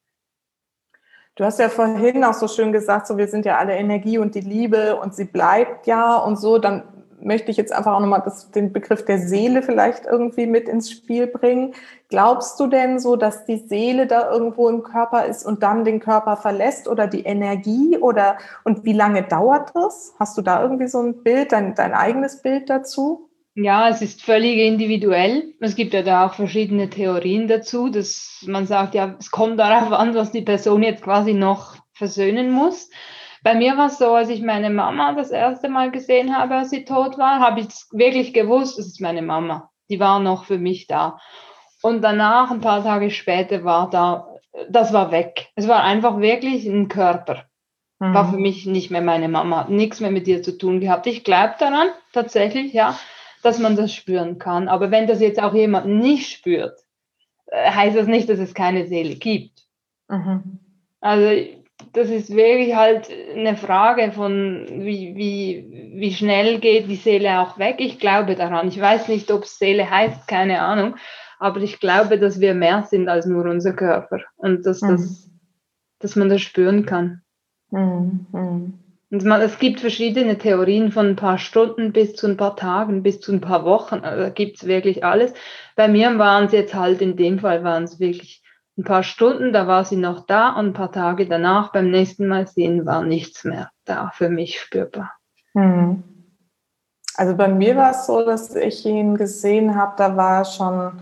Du hast ja vorhin auch so schön gesagt, so wir sind ja alle Energie und die Liebe und sie bleibt ja und so. Dann möchte ich jetzt einfach auch nochmal das, den Begriff der Seele vielleicht irgendwie mit ins Spiel bringen. Glaubst du denn so, dass die Seele da irgendwo im Körper ist und dann den Körper verlässt oder die Energie oder und wie lange dauert das? Hast du da irgendwie so ein Bild, dein, dein eigenes Bild dazu? Ja, es ist völlig individuell. Es gibt ja da auch verschiedene Theorien dazu, dass man sagt, ja, es kommt darauf an, was die Person jetzt quasi noch versöhnen muss. Bei mir war es so, als ich meine Mama das erste Mal gesehen habe, als sie tot war, habe ich wirklich gewusst, das ist meine Mama. Die war noch für mich da. Und danach, ein paar Tage später, war da, das war weg. Es war einfach wirklich ein Körper. War für mich nicht mehr meine Mama, hat nichts mehr mit ihr zu tun gehabt. Ich glaube daran, tatsächlich, ja, dass man das spüren kann. Aber wenn das jetzt auch jemand nicht spürt, heißt das nicht, dass es keine Seele gibt. Mhm. Also das ist wirklich halt eine Frage von, wie, wie, wie schnell geht die Seele auch weg. Ich glaube daran. Ich weiß nicht, ob es Seele heißt, keine Ahnung. Aber ich glaube, dass wir mehr sind als nur unser Körper. Und dass, Mhm. das, dass man das spüren kann. Mhm. Mhm. Und man, es gibt verschiedene Theorien von ein paar Stunden bis zu ein paar Tagen, bis zu ein paar Wochen. Also da gibt es wirklich alles. Bei mir waren es jetzt halt, in dem Fall waren es wirklich ein paar Stunden, da war sie noch da und ein paar Tage danach, beim nächsten Mal sehen, war nichts mehr da für mich spürbar. Mhm. Also bei mir war es so, dass ich ihn gesehen habe, da war er schon,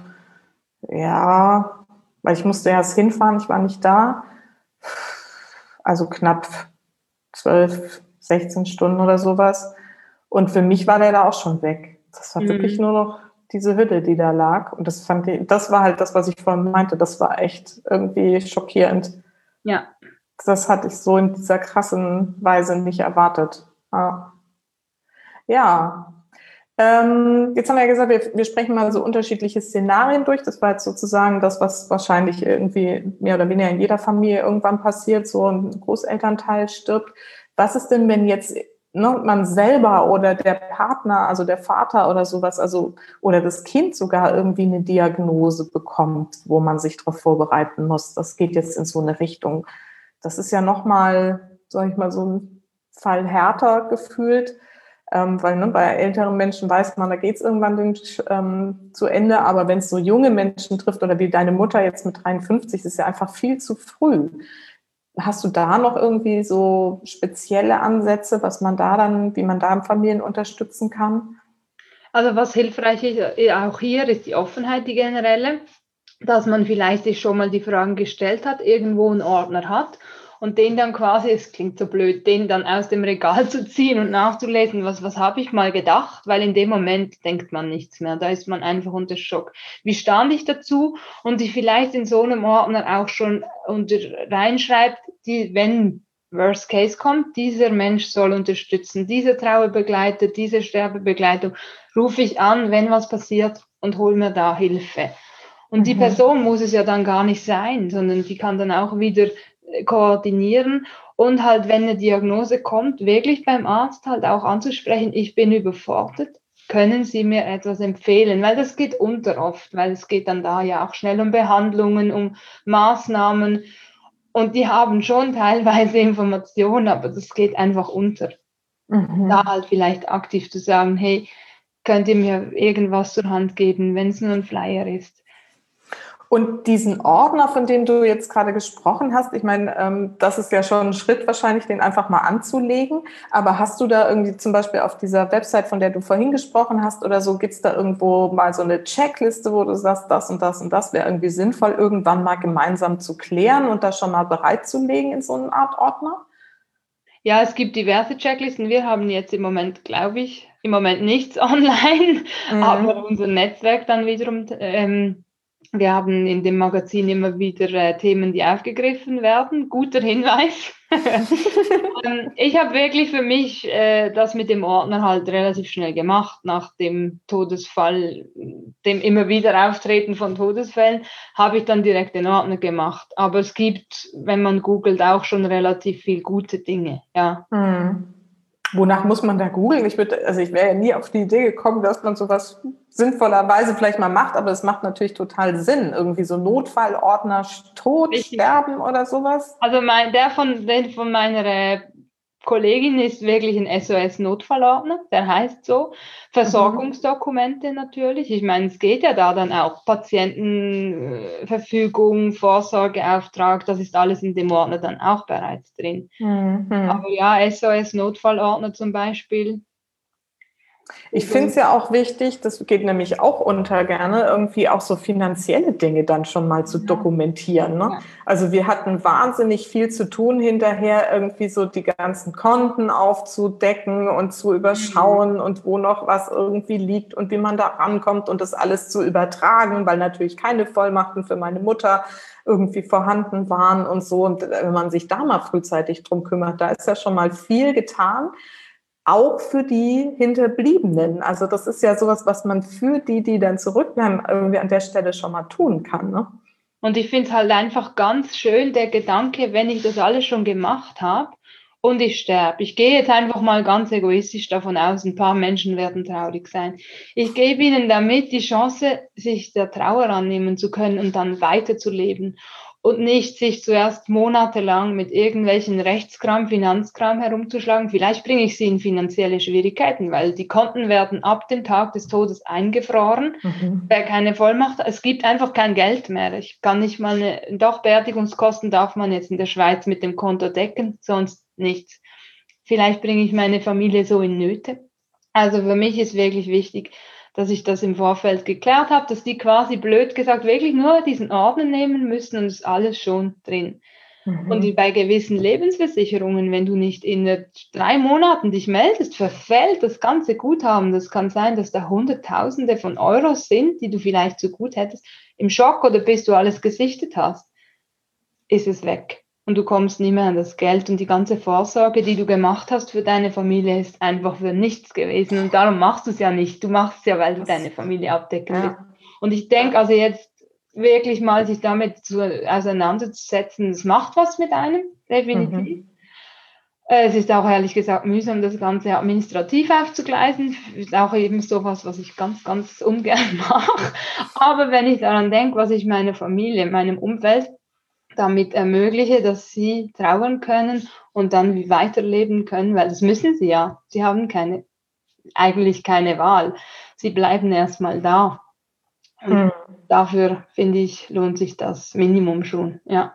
ja, weil ich musste erst hinfahren, ich war nicht da, also knapp zwölf, sechzehn Stunden oder sowas. Und für mich war der da auch schon weg. Das war Mhm. wirklich nur noch diese Hülle, die da lag. Und das fand ich, das war halt das, was ich vorhin meinte. Das war echt irgendwie schockierend. Ja. Das hatte ich so in dieser krassen Weise nicht erwartet. Ja. Ja. Ähm, jetzt haben wir ja gesagt, wir, wir sprechen mal so unterschiedliche Szenarien durch. Das war jetzt sozusagen das, was wahrscheinlich irgendwie mehr oder weniger in jeder Familie irgendwann passiert, so ein Großelternteil stirbt. Was ist denn, wenn jetzt ne, man selber oder der Partner, also der Vater oder sowas, also oder das Kind sogar irgendwie eine Diagnose bekommt, wo man sich darauf vorbereiten muss? Das geht jetzt in so eine Richtung. Das ist ja nochmal, sag ich mal, so ein Fall härter gefühlt. Ähm, weil ne, bei älteren Menschen weiß man, da geht es irgendwann den, ähm, zu Ende, aber wenn es so junge Menschen trifft oder wie deine Mutter jetzt mit dreiundfünfzig, das ist ja einfach viel zu früh. Hast du da noch irgendwie so spezielle Ansätze, was man da dann, wie man da Familien unterstützen kann? Also was hilfreich ist, auch hier ist die Offenheit, die generelle, dass man vielleicht sich schon mal die Fragen gestellt hat, irgendwo einen Ordner hat und den dann quasi, es klingt so blöd, den dann aus dem Regal zu ziehen und nachzulesen, was, was habe ich mal gedacht, weil in dem Moment denkt man nichts mehr, da ist man einfach unter Schock. Wie stand ich dazu? Und die vielleicht in so einem Ordner auch schon unter reinschreibt, die, wenn Worst Case kommt, dieser Mensch soll unterstützen, dieser Trauerbegleiter, diese Sterbebegleitung, rufe ich an, wenn was passiert und hole mir da Hilfe. Und die Person muss es ja dann gar nicht sein, sondern die kann dann auch wieder koordinieren und halt, wenn eine Diagnose kommt, wirklich beim Arzt halt auch anzusprechen, ich bin überfordert, können Sie mir etwas empfehlen? Weil das geht unter oft, weil es geht dann da ja auch schnell um Behandlungen, um Maßnahmen und die haben schon teilweise Informationen, aber das geht einfach unter. Mhm. Da halt vielleicht aktiv zu sagen, hey, könnt ihr mir irgendwas zur Hand geben, wenn es nur ein Flyer ist. Und diesen Ordner, von dem du jetzt gerade gesprochen hast, ich meine, ähm, das ist ja schon ein Schritt wahrscheinlich, den einfach mal anzulegen. Aber hast du da irgendwie zum Beispiel auf dieser Website, von der du vorhin gesprochen hast oder so, gibt es da irgendwo mal so eine Checkliste, wo du sagst, das und das und das wäre irgendwie sinnvoll, irgendwann mal gemeinsam zu klären und das schon mal bereitzulegen in so einer Art Ordner? Ja, es gibt diverse Checklisten. Wir haben jetzt im Moment, glaube ich, im Moment nichts online, Mhm. aber unser Netzwerk dann wiederum, ähm, wir haben in dem Magazin immer wieder äh, Themen, die aufgegriffen werden. Guter Hinweis. ähm, ich habe wirklich für mich äh, das mit dem Ordner halt relativ schnell gemacht. Nach dem Todesfall, dem immer wieder Auftreten von Todesfällen, habe ich dann direkt den Ordner gemacht. Aber es gibt, wenn man googelt, auch schon relativ viel gute Dinge. Ja. Mhm. Wonach muss man da googeln? Ich würde, also ich wäre ja nie auf die Idee gekommen, dass man sowas sinnvollerweise vielleicht mal macht, aber es macht natürlich total Sinn. Irgendwie so Notfallordner, Tod, Richtig. Sterben oder sowas. Also mein, der von, der von meiner äh, Kollegin ist wirklich ein S O S-Notfallordner, der heißt so. Versorgungsdokumente natürlich. Ich meine, es geht ja da dann auch Patientenverfügung, Vorsorgeauftrag, das ist alles in dem Ordner dann auch bereits drin. Mhm. Aber ja, S O S-Notfallordner zum Beispiel. Ich finde es ja auch wichtig, das geht nämlich auch unter gerne, irgendwie auch so finanzielle Dinge dann schon mal zu dokumentieren. Ne? Ja. Also wir hatten wahnsinnig viel zu tun hinterher, irgendwie so die ganzen Konten aufzudecken und zu überschauen mhm. und wo noch was irgendwie liegt und wie man da rankommt und das alles zu übertragen, weil natürlich keine Vollmachten für meine Mutter irgendwie vorhanden waren und so. Und wenn man sich da mal frühzeitig drum kümmert, da ist ja schon mal viel getan. Auch für die Hinterbliebenen. Also das ist ja sowas, was man für die, die dann zurückbleiben, irgendwie an der Stelle schon mal tun kann. Ne? Und ich finde es halt einfach ganz schön, der Gedanke, wenn ich das alles schon gemacht habe und ich sterbe. Ich gehe jetzt einfach mal ganz egoistisch davon aus, ein paar Menschen werden traurig sein. Ich gebe ihnen damit die Chance, sich der Trauer annehmen zu können und dann weiterzuleben. Und nicht sich zuerst monatelang mit irgendwelchen Rechtskram, Finanzkram herumzuschlagen. Vielleicht bringe ich sie in finanzielle Schwierigkeiten, weil die Konten werden ab dem Tag des Todes eingefroren. Mhm. Wer keine Vollmacht hat, es gibt einfach kein Geld mehr. Ich kann nicht mal eine, doch Beerdigungskosten darf man jetzt in der Schweiz mit dem Konto decken, sonst nichts. Vielleicht bringe ich meine Familie so in Nöte. Also für mich ist wirklich wichtig, dass ich das im Vorfeld geklärt habe, dass die quasi blöd gesagt wirklich nur diesen Ordner nehmen müssen und ist alles schon drin. Mhm. Und bei gewissen Lebensversicherungen, wenn du nicht in drei Monaten dich meldest, verfällt das ganze Guthaben. Das kann sein, dass da Hunderttausende von Euros sind, die du vielleicht so gut hättest. Im Schock oder bis du alles gesichtet hast, ist es weg. Und du kommst nicht mehr an das Geld und die ganze Vorsorge, die du gemacht hast für deine Familie, ist einfach für nichts gewesen. Und darum machst du es ja nicht. Du machst es ja, weil du deine Familie abdecken willst. Ja. Und ich denke, also jetzt wirklich mal sich damit zu, auseinanderzusetzen, das macht was mit einem, definitiv. Mhm. Es ist auch ehrlich gesagt mühsam, das Ganze administrativ aufzugleisen. Ist auch eben sowas, was ich ganz, ganz ungern mache. Aber wenn ich daran denke, was ich meiner Familie, meinem Umfeld damit ermögliche, dass sie trauern können und dann weiterleben können, weil das müssen sie ja. Sie haben keine, eigentlich keine Wahl. Sie bleiben erstmal da. Und hm. dafür, finde ich, lohnt sich das Minimum schon, ja.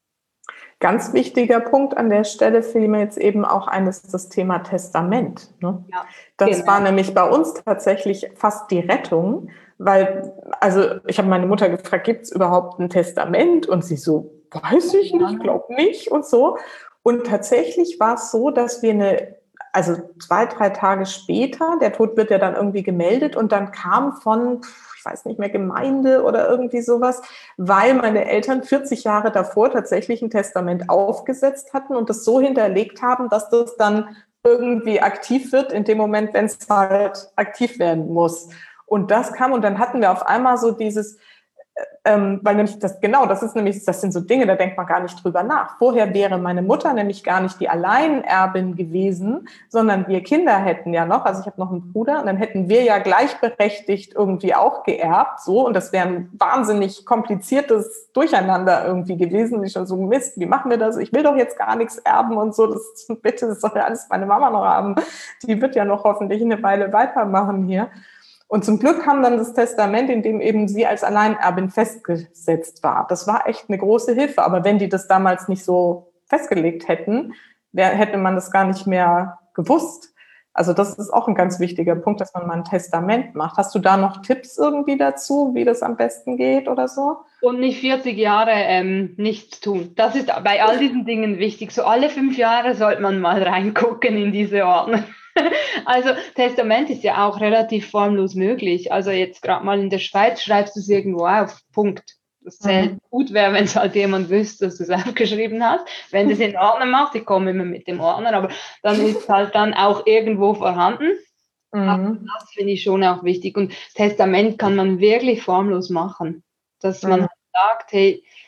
Ganz wichtiger Punkt an der Stelle fiel mir jetzt eben auch ein, ist das Thema Testament. Ne? Ja, das genau. war nämlich bei uns tatsächlich fast die Rettung, weil, also ich habe meine Mutter gefragt, gibt es überhaupt ein Testament? Und sie so, weiß ich nicht, glaube nicht und so. Und tatsächlich war es so, dass wir eine, also zwei, drei Tage später, der Tod wird ja dann irgendwie gemeldet und dann kam von, ich weiß nicht mehr, Gemeinde oder irgendwie sowas, weil meine Eltern vierzig Jahre davor tatsächlich ein Testament aufgesetzt hatten und das so hinterlegt haben, dass das dann irgendwie aktiv wird in dem Moment, wenn es halt aktiv werden muss. Und das kam und dann hatten wir auf einmal so dieses, ähm, weil nämlich das, genau, das ist nämlich, das sind so Dinge, da denkt man gar nicht drüber nach. Vorher wäre meine Mutter nämlich gar nicht die Alleinerbin gewesen, sondern wir Kinder hätten ja noch, also ich habe noch einen Bruder, und dann hätten wir ja gleichberechtigt irgendwie auch geerbt, so, und das wäre ein wahnsinnig kompliziertes Durcheinander irgendwie gewesen. Ich schon so, Mist, wie machen wir das? Ich will doch jetzt gar nichts erben und so, das bitte, das soll ja alles meine Mama noch haben. Die wird ja noch hoffentlich eine Weile weitermachen hier. Und zum Glück kam dann das Testament, in dem eben sie als Alleinerbin festgesetzt war. Das war echt eine große Hilfe. Aber wenn die das damals nicht so festgelegt hätten, wär, hätte man das gar nicht mehr gewusst. Also das ist auch ein ganz wichtiger Punkt, dass man mal ein Testament macht. Hast du da noch Tipps irgendwie dazu, wie das am besten geht oder so? Und nicht vierzig Jahre ähm, nichts tun. Das ist bei all diesen Dingen wichtig. So alle fünf Jahre sollte man mal reingucken in diese Ordner. Also Testament ist ja auch relativ formlos möglich. Also jetzt gerade mal in der Schweiz schreibst du es irgendwo auf, Punkt. Das zählt mhm. gut wäre, wenn es halt jemand wüsste, dass du es aufgeschrieben hast. Wenn das in Ordner macht, ich komme immer mit dem Ordner, aber dann ist es halt dann auch irgendwo vorhanden. Mhm. Aber das finde ich schon auch wichtig. Und Testament kann man wirklich formlos machen. Dass man mhm. sagt, hey,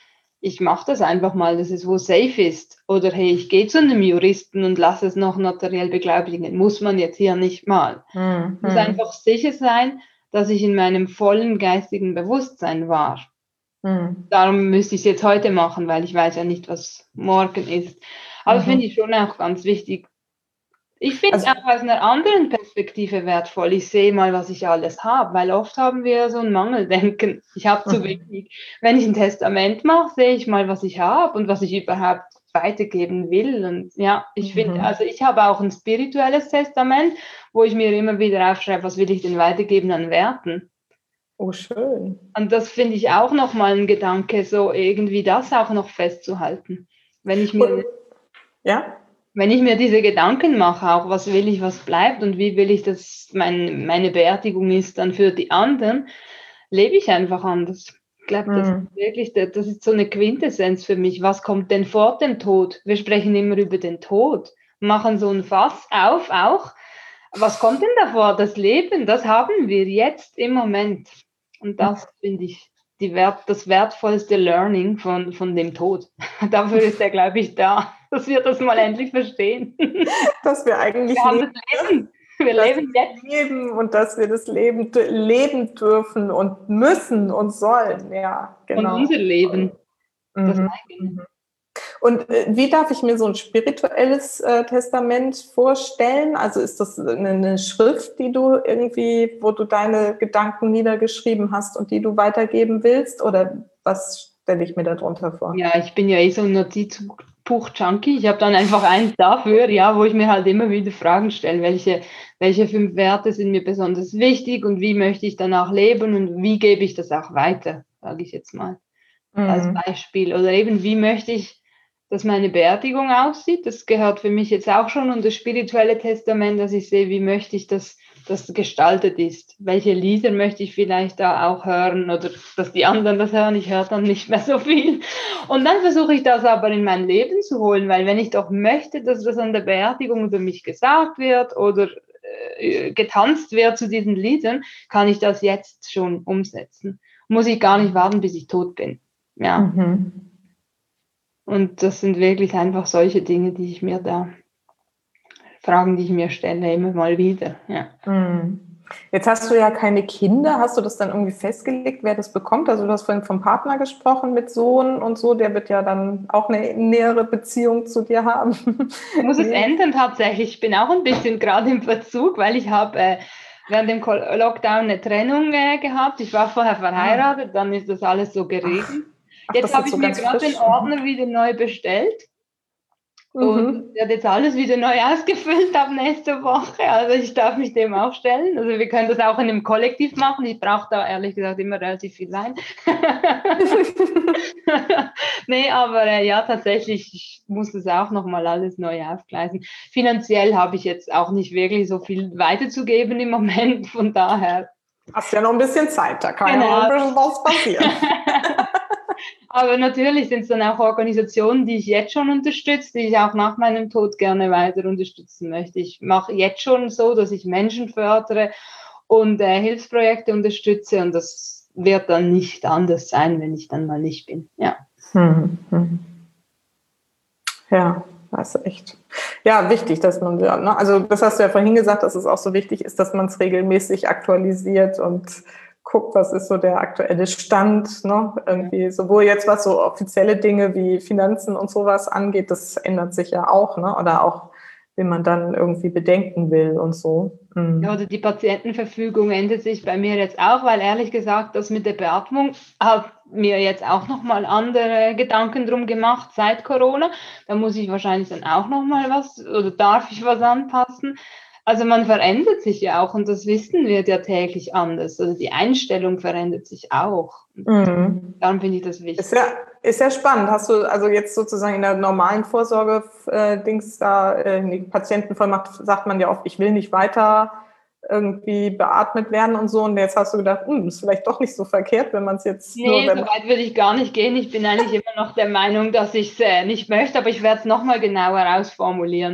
ich mache das einfach mal, dass es wo safe ist. Oder hey, ich gehe zu einem Juristen und lasse es noch notariell beglaubigen. Muss man jetzt hier nicht mal. Mhm. Ich muss einfach sicher sein, dass ich in meinem vollen geistigen Bewusstsein war. Mhm. Darum müsste ich es jetzt heute machen, weil ich weiß ja nicht, was morgen ist. Aber Mhm. finde ich schon auch ganz wichtig. Ich finde es Also- auch aus einer anderen Perspektive wertvoll. Ich sehe mal, was ich alles habe, weil oft haben wir so ein Mangeldenken. Ich habe zu Mhm. wenig. Wenn ich ein Testament mache, sehe ich mal, was ich habe und was ich überhaupt weitergeben will. Und ja, ich finde, Mhm. also ich habe auch ein spirituelles Testament, wo ich mir immer wieder aufschreibe, was will ich denn weitergeben an Werten. Oh, schön. Und das finde ich auch nochmal ein Gedanke, so irgendwie das auch noch festzuhalten. Wenn ich mir, Und, ja? wenn ich mir diese Gedanken mache, auch was will ich, was bleibt und wie will ich, dass mein, meine Beerdigung ist dann für die anderen, lebe ich einfach anders. Ich glaube, das Mhm. ist wirklich, das ist so eine Quintessenz für mich. Was kommt denn vor dem Tod? Wir sprechen immer über den Tod, machen so ein Fass auf auch. Was kommt denn davor? Das Leben, das haben wir jetzt im Moment. Und das finde ich die Wert, das wertvollste Learning von, von dem Tod. Dafür ist er, glaube ich, da, dass wir das mal endlich verstehen. Dass wir eigentlich Wir haben leben, das Leben. Wir dass leben wir jetzt. leben und dass wir das Leben d- leben dürfen und müssen und sollen. Ja, Und genau. unser Leben, das Mhm. eigene. Und äh, wie darf ich mir so ein spirituelles äh, Testament vorstellen? Also ist das eine, eine Schrift, die du irgendwie, wo du deine Gedanken niedergeschrieben hast und die du weitergeben willst? Oder was stelle ich mir darunter vor? Ja, ich bin ja eh so ein Notizbuch-Junkie. Ich habe dann einfach eins dafür, ja, wo ich mir halt immer wieder Fragen stelle, welche, welche fünf Werte sind mir besonders wichtig und wie möchte ich danach leben und wie gebe ich das auch weiter, sage ich jetzt mal als Mhm. Beispiel. Oder eben, wie möchte ich, dass meine Beerdigung aussieht? Das gehört für mich jetzt auch schon unter das spirituelle Testament, dass ich sehe, wie möchte ich, dass das gestaltet ist. Welche Lieder möchte ich vielleicht da auch hören oder dass die anderen das hören, ich höre dann nicht mehr so viel. Und dann versuche ich das aber in mein Leben zu holen, weil wenn ich doch möchte, dass das an der Beerdigung über mich gesagt wird oder äh, getanzt wird zu diesen Liedern, kann ich das jetzt schon umsetzen. Muss ich gar nicht warten, bis ich tot bin. Ja. Mhm. Und das sind wirklich einfach solche Dinge, die ich mir da, Fragen, die ich mir stelle, immer mal wieder. Ja. Mhm. Jetzt hast du ja keine Kinder. Hast du das dann irgendwie festgelegt, wer das bekommt? Also du hast vorhin vom Partner gesprochen mit Sohn und so. Der wird ja dann auch eine nähere Beziehung zu dir haben. Ich muss es ändern tatsächlich. Ich bin auch ein bisschen gerade im Verzug, weil ich habe äh, während dem Lockdown eine Trennung äh, gehabt. Ich war vorher verheiratet, ah. Dann ist das alles so geregelt. Ach, jetzt habe ich so mir gerade den Ordner wieder neu bestellt. Und mhm. wird jetzt alles wieder neu ausgefüllt ab nächste Woche. Also ich darf mich dem auch stellen. Also wir können das auch in einem Kollektiv machen. Ich brauche da ehrlich gesagt immer relativ viel Wein. Nee, aber äh, ja, tatsächlich, ich muss das auch nochmal alles neu aufgleisen. Finanziell habe ich jetzt auch nicht wirklich so viel weiterzugeben im Moment. Von daher. Hast ja noch ein bisschen Zeit, da kann genau. ja noch ein bisschen was passieren. Aber natürlich sind es dann auch Organisationen, die ich jetzt schon unterstütze, die ich auch nach meinem Tod gerne weiter unterstützen möchte. Ich mache jetzt schon so, dass ich Menschen fördere und äh, Hilfsprojekte unterstütze und das wird dann nicht anders sein, wenn ich dann mal nicht bin. Ja. Hm, hm. Ja, das ist echt. Ja, wichtig, dass man, ne? Also das hast du ja vorhin gesagt, dass es auch so wichtig ist, dass man es regelmäßig aktualisiert und guckt, was ist so der aktuelle Stand, ne? Irgendwie sowohl jetzt, was so offizielle Dinge wie Finanzen und sowas angeht, das ändert sich ja auch, ne? Oder auch, wie man dann irgendwie bedenken will und so. Mhm. Ja, oder die Patientenverfügung ändert sich bei mir jetzt auch, weil ehrlich gesagt, das mit der Beatmung hat mir jetzt auch nochmal andere Gedanken drum gemacht seit Corona. Da muss ich wahrscheinlich dann auch nochmal was oder darf ich was anpassen. Also man verändert sich ja auch und das Wissen wird ja täglich anders. Also die Einstellung verändert sich auch. Mhm. Darum finde ich das wichtig. Ist ja, ist ja spannend. Hast du also jetzt sozusagen in der normalen Vorsorge-Dings da, in die Patientenvollmacht sagt man ja oft, ich will nicht weiter irgendwie beatmet werden und so. Und jetzt hast du gedacht, hm, ist vielleicht doch nicht so verkehrt, wenn man es jetzt nee, nur... Nee, so weit würde ich gar nicht gehen. Ich bin eigentlich immer noch der Meinung, dass ich es äh, nicht möchte, aber ich werde es nochmal genauer ausformulieren.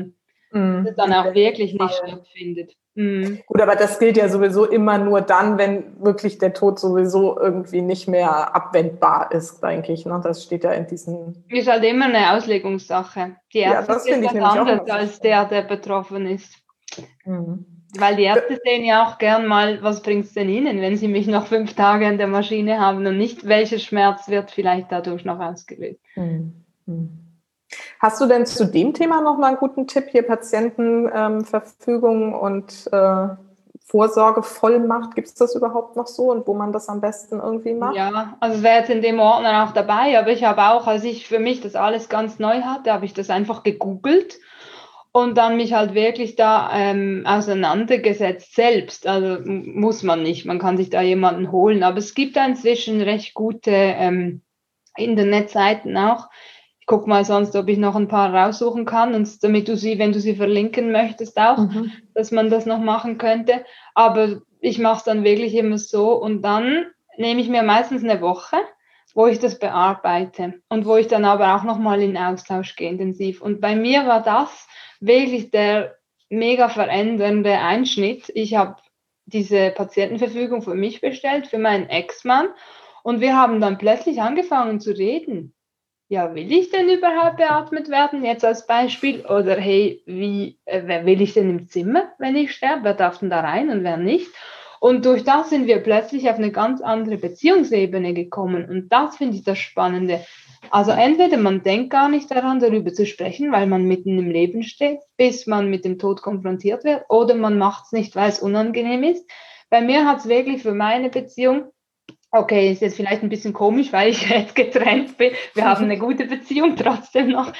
Mhm. dass es dann auch wirklich nicht stattfindet. Mhm. Gut, aber das gilt ja sowieso immer nur dann, wenn wirklich der Tod sowieso irgendwie nicht mehr abwendbar ist, denke ich. Ne? Das steht ja in diesen... Ist halt immer eine Auslegungssache. Die Ja, Ärzte das sehen finde ich das nämlich auch anders immer so als schön. der, der betroffen ist. Mhm. Weil die Ärzte sehen ja auch gern mal, was bringt es denn Ihnen, wenn Sie mich noch fünf Tage in der Maschine haben und nicht, welcher Schmerz wird vielleicht dadurch noch ausgelöst. Mhm. Hast du denn zu dem Thema noch mal einen guten Tipp hier, Patientenverfügung ähm, und äh, Vorsorgevollmacht? Gibt es das überhaupt noch so und wo man das am besten irgendwie macht? Ja, also es wäre jetzt in dem Ordner auch dabei, aber ich habe auch, als ich für mich das alles ganz neu hatte, habe ich das einfach gegoogelt und dann mich halt wirklich da ähm, auseinandergesetzt selbst. Also muss man nicht, man kann sich da jemanden holen, aber es gibt da inzwischen recht gute ähm, Internetseiten auch. Ich gucke mal sonst, ob ich noch ein paar raussuchen kann, und damit du sie, wenn du sie verlinken möchtest auch, mhm. dass man das noch machen könnte. Aber ich mache es dann wirklich immer so und dann nehme ich mir meistens eine Woche, wo ich das bearbeite und wo ich dann aber auch nochmal in Austausch gehe, intensiv. Und bei mir war das wirklich der mega verändernde Einschnitt. Ich habe diese Patientenverfügung für mich bestellt, für meinen Ex-Mann, und wir haben dann plötzlich angefangen zu reden. Ja, will ich denn überhaupt beatmet werden, jetzt als Beispiel? Oder hey, wie, äh, wer will ich denn im Zimmer, wenn ich sterbe? Wer darf denn da rein und wer nicht? Und durch das sind wir plötzlich auf eine ganz andere Beziehungsebene gekommen. Und das finde ich das Spannende. Also entweder man denkt gar nicht daran, darüber zu sprechen, weil man mitten im Leben steht, bis man mit dem Tod konfrontiert wird, oder man macht es nicht, weil es unangenehm ist. Bei mir hat es wirklich für meine Beziehung, okay, ist jetzt vielleicht ein bisschen komisch, weil ich jetzt getrennt bin. Wir haben eine gute Beziehung trotzdem noch.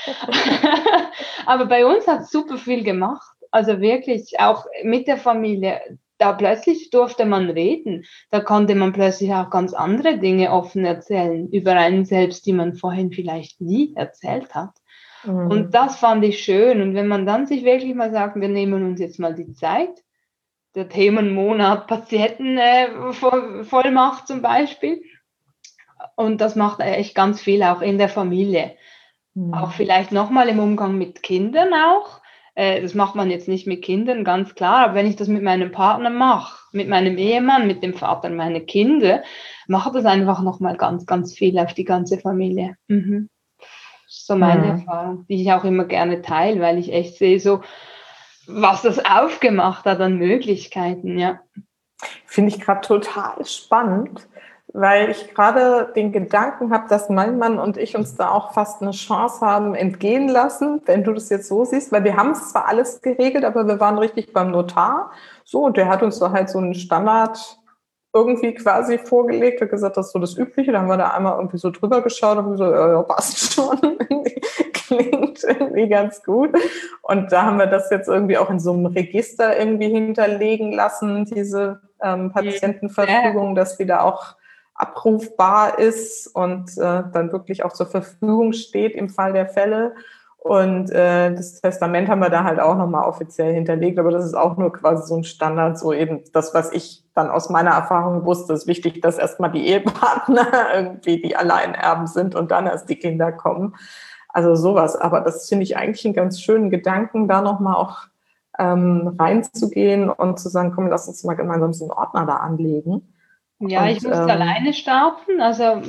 Aber bei uns hat es super viel gemacht. Also wirklich auch mit der Familie. Da plötzlich durfte man reden. Da konnte man plötzlich auch ganz andere Dinge offen erzählen über einen selbst, die man vorhin vielleicht nie erzählt hat. Mhm. Und das fand ich schön. Und wenn man dann sich wirklich mal sagt, wir nehmen uns jetzt mal die Zeit, der Themenmonat Patientenvollmacht äh, zum Beispiel. Und das macht echt ganz viel auch in der Familie. Mhm. Auch vielleicht nochmal im Umgang mit Kindern auch. Äh, das macht man jetzt nicht mit Kindern, ganz klar. Aber wenn ich das mit meinem Partner mache, mit meinem Ehemann, mit dem Vater meiner Kinder, macht das einfach nochmal ganz, ganz viel auf die ganze Familie. Mhm. So meine mhm. Erfahrung, die ich auch immer gerne teile, weil ich echt sehe, so was das aufgemacht hat an Möglichkeiten, ja. Finde ich gerade total spannend, weil ich gerade den Gedanken habe, dass mein Mann und ich uns da auch fast eine Chance haben entgehen lassen, wenn du das jetzt so siehst, weil wir haben es zwar alles geregelt, aber wir waren richtig beim Notar, so, und der hat uns da halt so einen Standard irgendwie quasi vorgelegt, hat gesagt, das ist so das Übliche, dann haben wir da einmal irgendwie so drüber geschaut und haben so, ja, ja, passt schon, klingt irgendwie ganz gut. Und da haben wir das jetzt irgendwie auch in so einem Register irgendwie hinterlegen lassen, diese ähm, Patientenverfügung, dass die da auch abrufbar ist und äh, dann wirklich auch zur Verfügung steht im Fall der Fälle. Und äh, das Testament haben wir da halt auch nochmal offiziell hinterlegt, aber das ist auch nur quasi so ein Standard, so eben das, was ich dann aus meiner Erfahrung wusste, ist wichtig, dass erstmal die Ehepartner irgendwie die Alleinerben sind und dann erst die Kinder kommen. Also sowas, aber das finde ich eigentlich einen ganz schönen Gedanken, da nochmal auch ähm, reinzugehen und zu sagen, komm, lass uns mal gemeinsam so einen Ordner da anlegen. Ja, und, ich musste ähm, alleine starten, also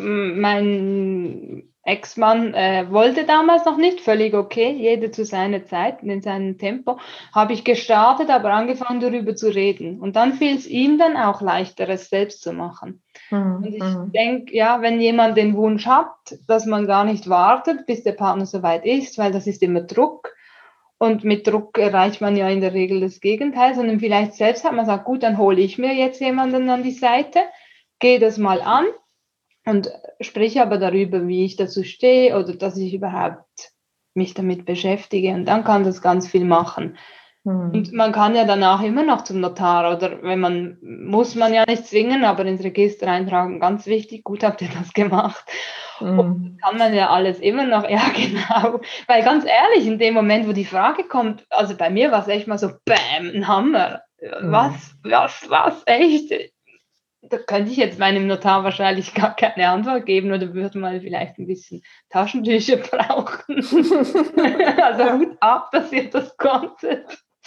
mein Ex-Mann äh, wollte damals noch nicht, völlig okay, jeder zu seiner Zeit, in seinem Tempo, habe ich gestartet, aber angefangen darüber zu reden. Und dann fiel es ihm dann auch leichter, es selbst zu machen. Mhm. Und ich mhm. denke, ja, wenn jemand den Wunsch hat, dass man gar nicht wartet, bis der Partner soweit ist, weil das ist immer Druck. Und mit Druck erreicht man ja in der Regel das Gegenteil, sondern vielleicht selbst hat man gesagt, gut, dann hole ich mir jetzt jemanden an die Seite, gehe das mal an und spreche aber darüber, wie ich dazu stehe oder dass ich überhaupt mich damit beschäftige. Und dann kann das ganz viel machen. Hm. Und man kann ja danach immer noch zum Notar oder wenn man, muss man ja nicht zwingen, aber ins Register eintragen, ganz wichtig, gut habt ihr das gemacht. Hm. Und kann man ja alles immer noch, ja genau, weil ganz ehrlich, in dem Moment, wo die Frage kommt, also bei mir war es echt mal so, bäm, ein Hammer, hm. was, was, was, echt? da könnte ich jetzt meinem Notar wahrscheinlich gar keine Antwort geben oder würde mal vielleicht ein bisschen Taschentücher brauchen. Also Hut ab, dass ihr das konntet.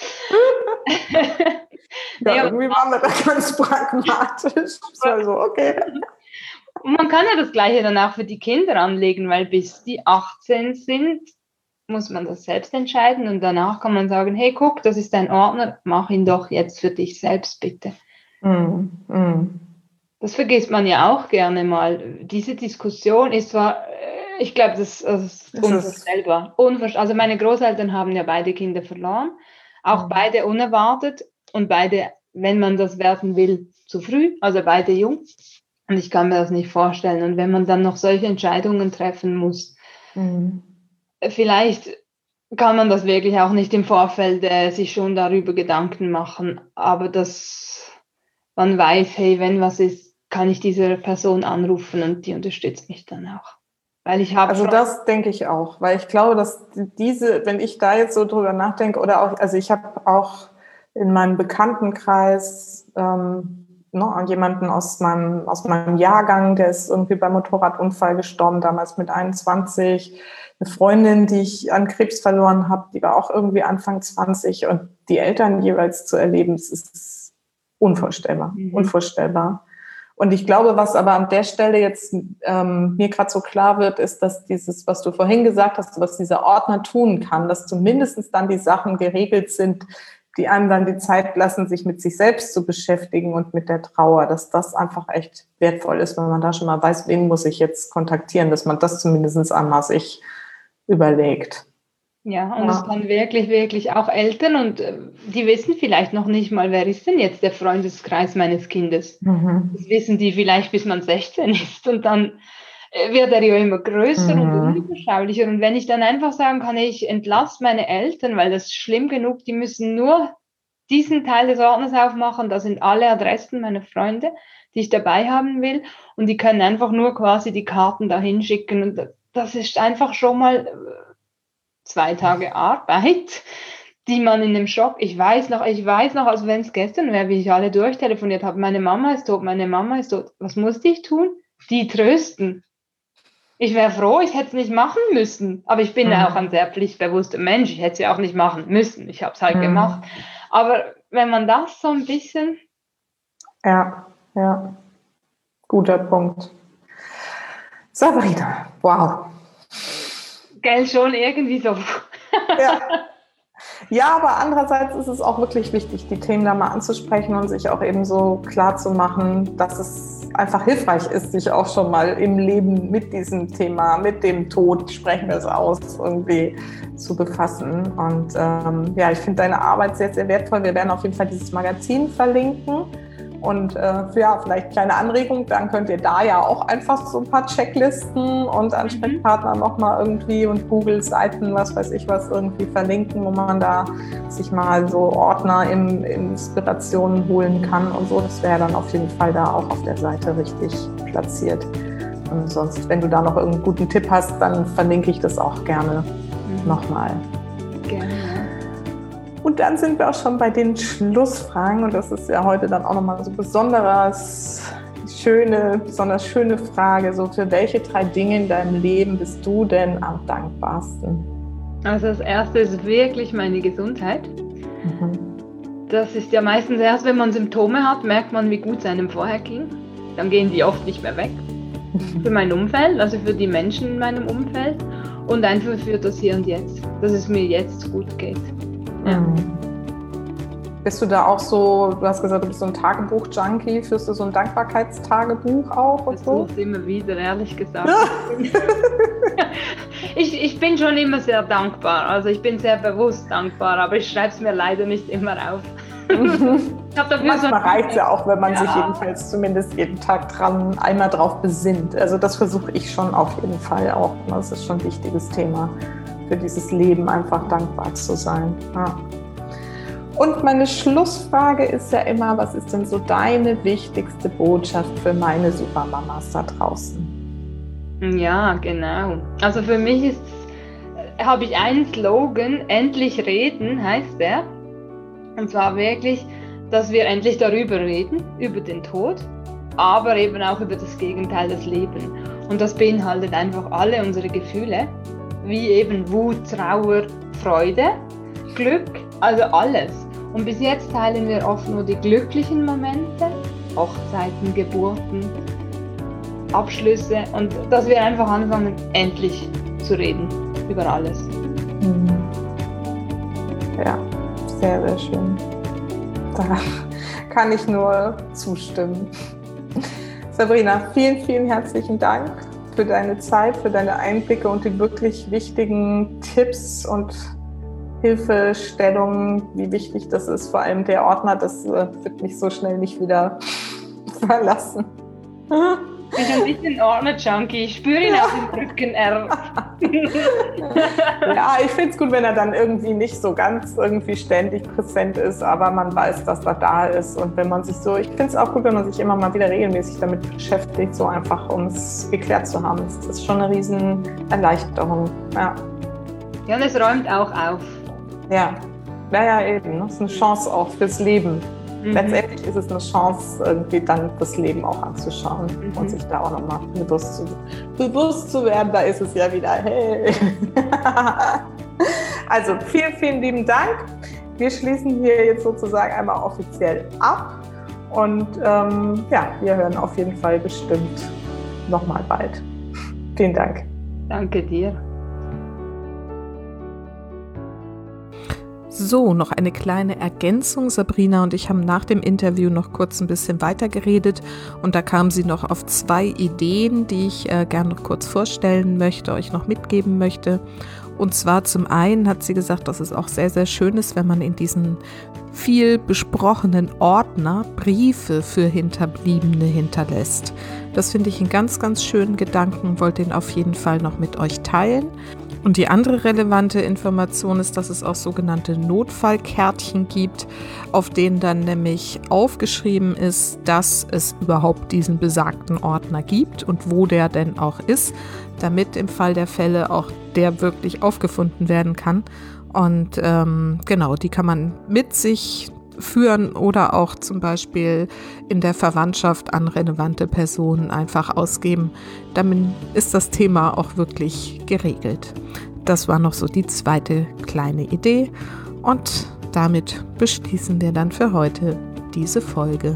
Ja, nee, irgendwie waren wir da ganz pragmatisch. Also, okay. Und man kann ja das Gleiche dann auch für die Kinder anlegen, weil bis die achtzehn sind, muss man das selbst entscheiden und danach kann man sagen, hey, guck, das ist dein Ordner, mach ihn doch jetzt für dich selbst, bitte. Mm, mm. Das vergisst man ja auch gerne mal. Diese Diskussion ist zwar, ich glaube, das, das ist unvorstellbar. Unvorst- also meine Großeltern haben ja beide Kinder verloren, auch mm. beide unerwartet und beide, wenn man das werten will, zu früh, also beide jung. Und ich kann mir das nicht vorstellen. Und wenn man dann noch solche Entscheidungen treffen muss, mhm. vielleicht kann man das wirklich auch nicht im Vorfeld äh, sich schon darüber Gedanken machen. Aber dass man weiß, hey, wenn was ist, kann ich diese Person anrufen und die unterstützt mich dann auch. Weil ich habe also das denke ich auch. Weil ich glaube, dass diese, wenn ich da jetzt so drüber nachdenke, oder auch, also ich habe auch in meinem Bekanntenkreis ähm, No, jemanden aus meinem, aus meinem Jahrgang, der ist irgendwie beim Motorradunfall gestorben, damals mit einundzwanzig. Eine Freundin, die ich an Krebs verloren habe, die war auch irgendwie Anfang zwanzig. Und die Eltern jeweils zu erleben, das ist unvorstellbar, mhm. unvorstellbar. Und ich glaube, was aber an der Stelle jetzt ähm, mir gerade so klar wird, ist, dass dieses, was du vorhin gesagt hast, was dieser Ordner tun kann, dass zumindest dann die Sachen geregelt sind, die einem dann die Zeit lassen, sich mit sich selbst zu beschäftigen und mit der Trauer, dass das einfach echt wertvoll ist, wenn man da schon mal weiß, wen muss ich jetzt kontaktieren, dass man das zumindest einmal sich überlegt. Ja, und es ja. kann wirklich, wirklich auch Eltern und äh, die wissen vielleicht noch nicht mal, wer ist denn jetzt der Freundeskreis meines Kindes. Mhm. Das wissen die vielleicht, bis man sechzehn ist und dann wird er ja immer größer mhm. und unüberschaulicher. Und wenn ich dann einfach sagen kann, ich entlasse meine Eltern, weil das ist schlimm genug, die müssen nur diesen Teil des Ordners aufmachen, da sind alle Adressen meiner Freunde, die ich dabei haben will und die können einfach nur quasi die Karten dahin schicken und das ist einfach schon mal zwei Tage Arbeit, die man in dem Schock, ich weiß noch, ich weiß noch, als wenn es gestern wäre, wie ich alle durchtelefoniert habe, meine Mama ist tot, meine Mama ist tot, was musste ich tun? Die trösten. Ich wäre froh, ich hätte es nicht machen müssen. Aber ich bin ja mhm. auch ein sehr pflichtbewusster Mensch. Ich hätte es ja auch nicht machen müssen. Ich habe es halt mhm. gemacht. Aber wenn man das so ein bisschen... Ja, ja. Guter Punkt. Sabrina, wow. Gell, schon irgendwie so. Ja. Ja, aber andererseits ist es auch wirklich wichtig, die Themen da mal anzusprechen und sich auch eben so klar zu machen, dass es einfach hilfreich ist, sich auch schon mal im Leben mit diesem Thema, mit dem Tod, sprechen wir es aus, irgendwie zu befassen. Und ähm, ja, ich finde deine Arbeit sehr, sehr wertvoll. Wir werden auf jeden Fall dieses Magazin verlinken. Und äh, ja, vielleicht kleine Anregung, dann könnt ihr da ja auch einfach so ein paar Checklisten und Ansprechpartner mhm. nochmal irgendwie und Google-Seiten, was weiß ich was, irgendwie verlinken, wo man da sich mal so Ordner in Inspirationen holen kann und so. Das wäre dann auf jeden Fall da auch auf der Seite richtig platziert. Und sonst, wenn du da noch irgendeinen guten Tipp hast, dann verlinke ich das auch gerne mhm. nochmal. Gerne. Und dann sind wir auch schon bei den Schlussfragen und das ist ja heute dann auch nochmal so besonders schöne, besonders schöne Frage. So, für welche drei Dinge in deinem Leben bist du denn am dankbarsten? Also das erste ist wirklich meine Gesundheit. Mhm. Das ist ja meistens erst, wenn man Symptome hat, merkt man, wie gut es einem vorher ging. Dann gehen die oft nicht mehr weg. Für mein Umfeld, also für die Menschen in meinem Umfeld und einfach für das Hier und Jetzt, dass es mir jetzt gut geht. Ja. Bist du da auch so, du hast gesagt, du bist so ein Tagebuch-Junkie, führst du so ein Dankbarkeitstagebuch auch und das so? Das immer wieder, ehrlich gesagt. ich, ich bin schon immer sehr dankbar, also ich bin sehr bewusst dankbar, aber ich schreibe es mir leider nicht immer auf. ich hab dafür Manchmal so reicht es ja auch, wenn man ja. sich jedenfalls zumindest jeden Tag dran einmal drauf besinnt. Also das versuche ich schon auf jeden Fall auch. Das ist schon ein wichtiges Thema. Für dieses Leben einfach dankbar zu sein. Ja. Und meine Schlussfrage ist ja immer, was ist denn so deine wichtigste Botschaft für meine Supermamas da draußen? Ja, genau. Also für mich ist, habe ich einen Slogan, endlich reden heißt der. Und zwar wirklich, dass wir endlich darüber reden, über den Tod. aber eben auch über das Gegenteil, das Leben. Und das beinhaltet einfach alle unsere Gefühle, wie eben Wut, Trauer, Freude, Glück, also alles. Und bis jetzt teilen wir oft nur die glücklichen Momente, Hochzeiten, Geburten, Abschlüsse und dass wir einfach anfangen, endlich zu reden über alles. Ja, sehr, sehr schön. Da kann ich nur zustimmen. Sabrina, vielen, vielen herzlichen Dank für deine Zeit, für deine Einblicke und die wirklich wichtigen Tipps und Hilfestellungen, wie wichtig das ist. Vor allem der Ordner, das wird mich so schnell nicht wieder verlassen. Ich bin ein bisschen Ordner-Junkie. Ich spüre ihn auf dem Rücken. Ja, ich finde es gut, wenn er dann irgendwie nicht so ganz irgendwie ständig präsent ist, aber man weiß, dass er da ist. Und wenn man sich so, ich finde es auch gut, wenn man sich immer mal wieder regelmäßig damit beschäftigt, so einfach, um es geklärt zu haben. Das ist schon eine riesen Erleichterung. Ja, ja, und es räumt auch auf. Ja, ja, ja, eben. Das ist eine Chance auch fürs Leben. Mhm. Letztendlich ist es eine Chance, irgendwie dann das Leben auch anzuschauen mhm. und sich da auch nochmal bewusst zu, bewusst zu werden. Da ist es ja wieder, hey. Also vielen, vielen lieben Dank. Wir schließen hier jetzt sozusagen einmal offiziell ab und ähm, ja, wir hören auf jeden Fall bestimmt nochmal bald. Vielen Dank. Danke dir. So, noch eine kleine Ergänzung. Sabrina und ich haben nach dem Interview noch kurz ein bisschen weiter geredet und da kam sie noch auf zwei Ideen, die ich äh, gerne noch kurz vorstellen möchte, euch noch mitgeben möchte. Und zwar zum einen hat sie gesagt, dass es auch sehr, sehr schön ist, wenn man in diesen viel besprochenen Ordner Briefe für Hinterbliebene hinterlässt. Das finde ich einen ganz, ganz schönen Gedanken, wollte ihn auf jeden Fall noch mit euch teilen. Und die andere relevante Information ist, dass es auch sogenannte Notfallkärtchen gibt, auf denen dann nämlich aufgeschrieben ist, dass es überhaupt diesen besagten Ordner gibt und wo der denn auch ist, damit im Fall der Fälle auch der wirklich aufgefunden werden kann. Und ähm, genau, die kann man mit sich führen oder auch zum Beispiel in der Verwandtschaft an relevante Personen einfach ausgeben. Damit ist das Thema auch wirklich geregelt. Das war noch so die zweite kleine Idee und damit beschließen wir dann für heute diese Folge.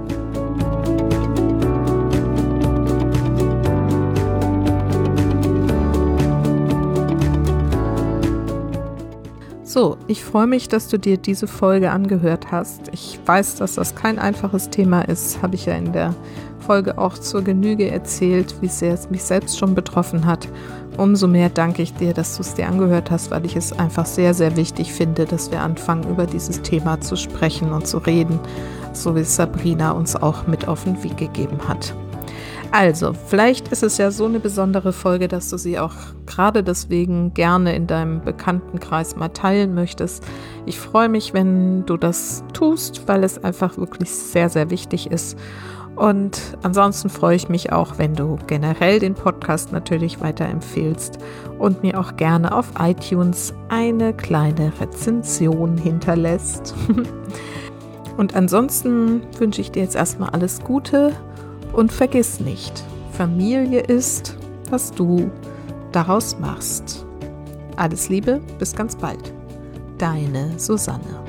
So, ich freue mich, dass du dir diese Folge angehört hast. Ich weiß, dass das kein einfaches Thema ist, habe ich ja in der Folge auch zur Genüge erzählt, wie sehr es mich selbst schon betroffen hat. Umso mehr danke ich dir, dass du es dir angehört hast, weil ich es einfach sehr, sehr wichtig finde, dass wir anfangen, über dieses Thema zu sprechen und zu reden, so wie Sabrina uns auch mit auf den Weg gegeben hat. Also, vielleicht ist es ja so eine besondere Folge, dass du sie auch gerade deswegen gerne in deinem Bekanntenkreis mal teilen möchtest. Ich freue mich, wenn du das tust, weil es einfach wirklich sehr, sehr wichtig ist. Und ansonsten freue ich mich auch, wenn du generell den Podcast natürlich weiterempfehlst und mir auch gerne auf iTunes eine kleine Rezension hinterlässt. Und ansonsten wünsche ich dir jetzt erstmal alles Gute. Und vergiss nicht, Familie ist, was du daraus machst. Alles Liebe, bis ganz bald. Deine Susanne.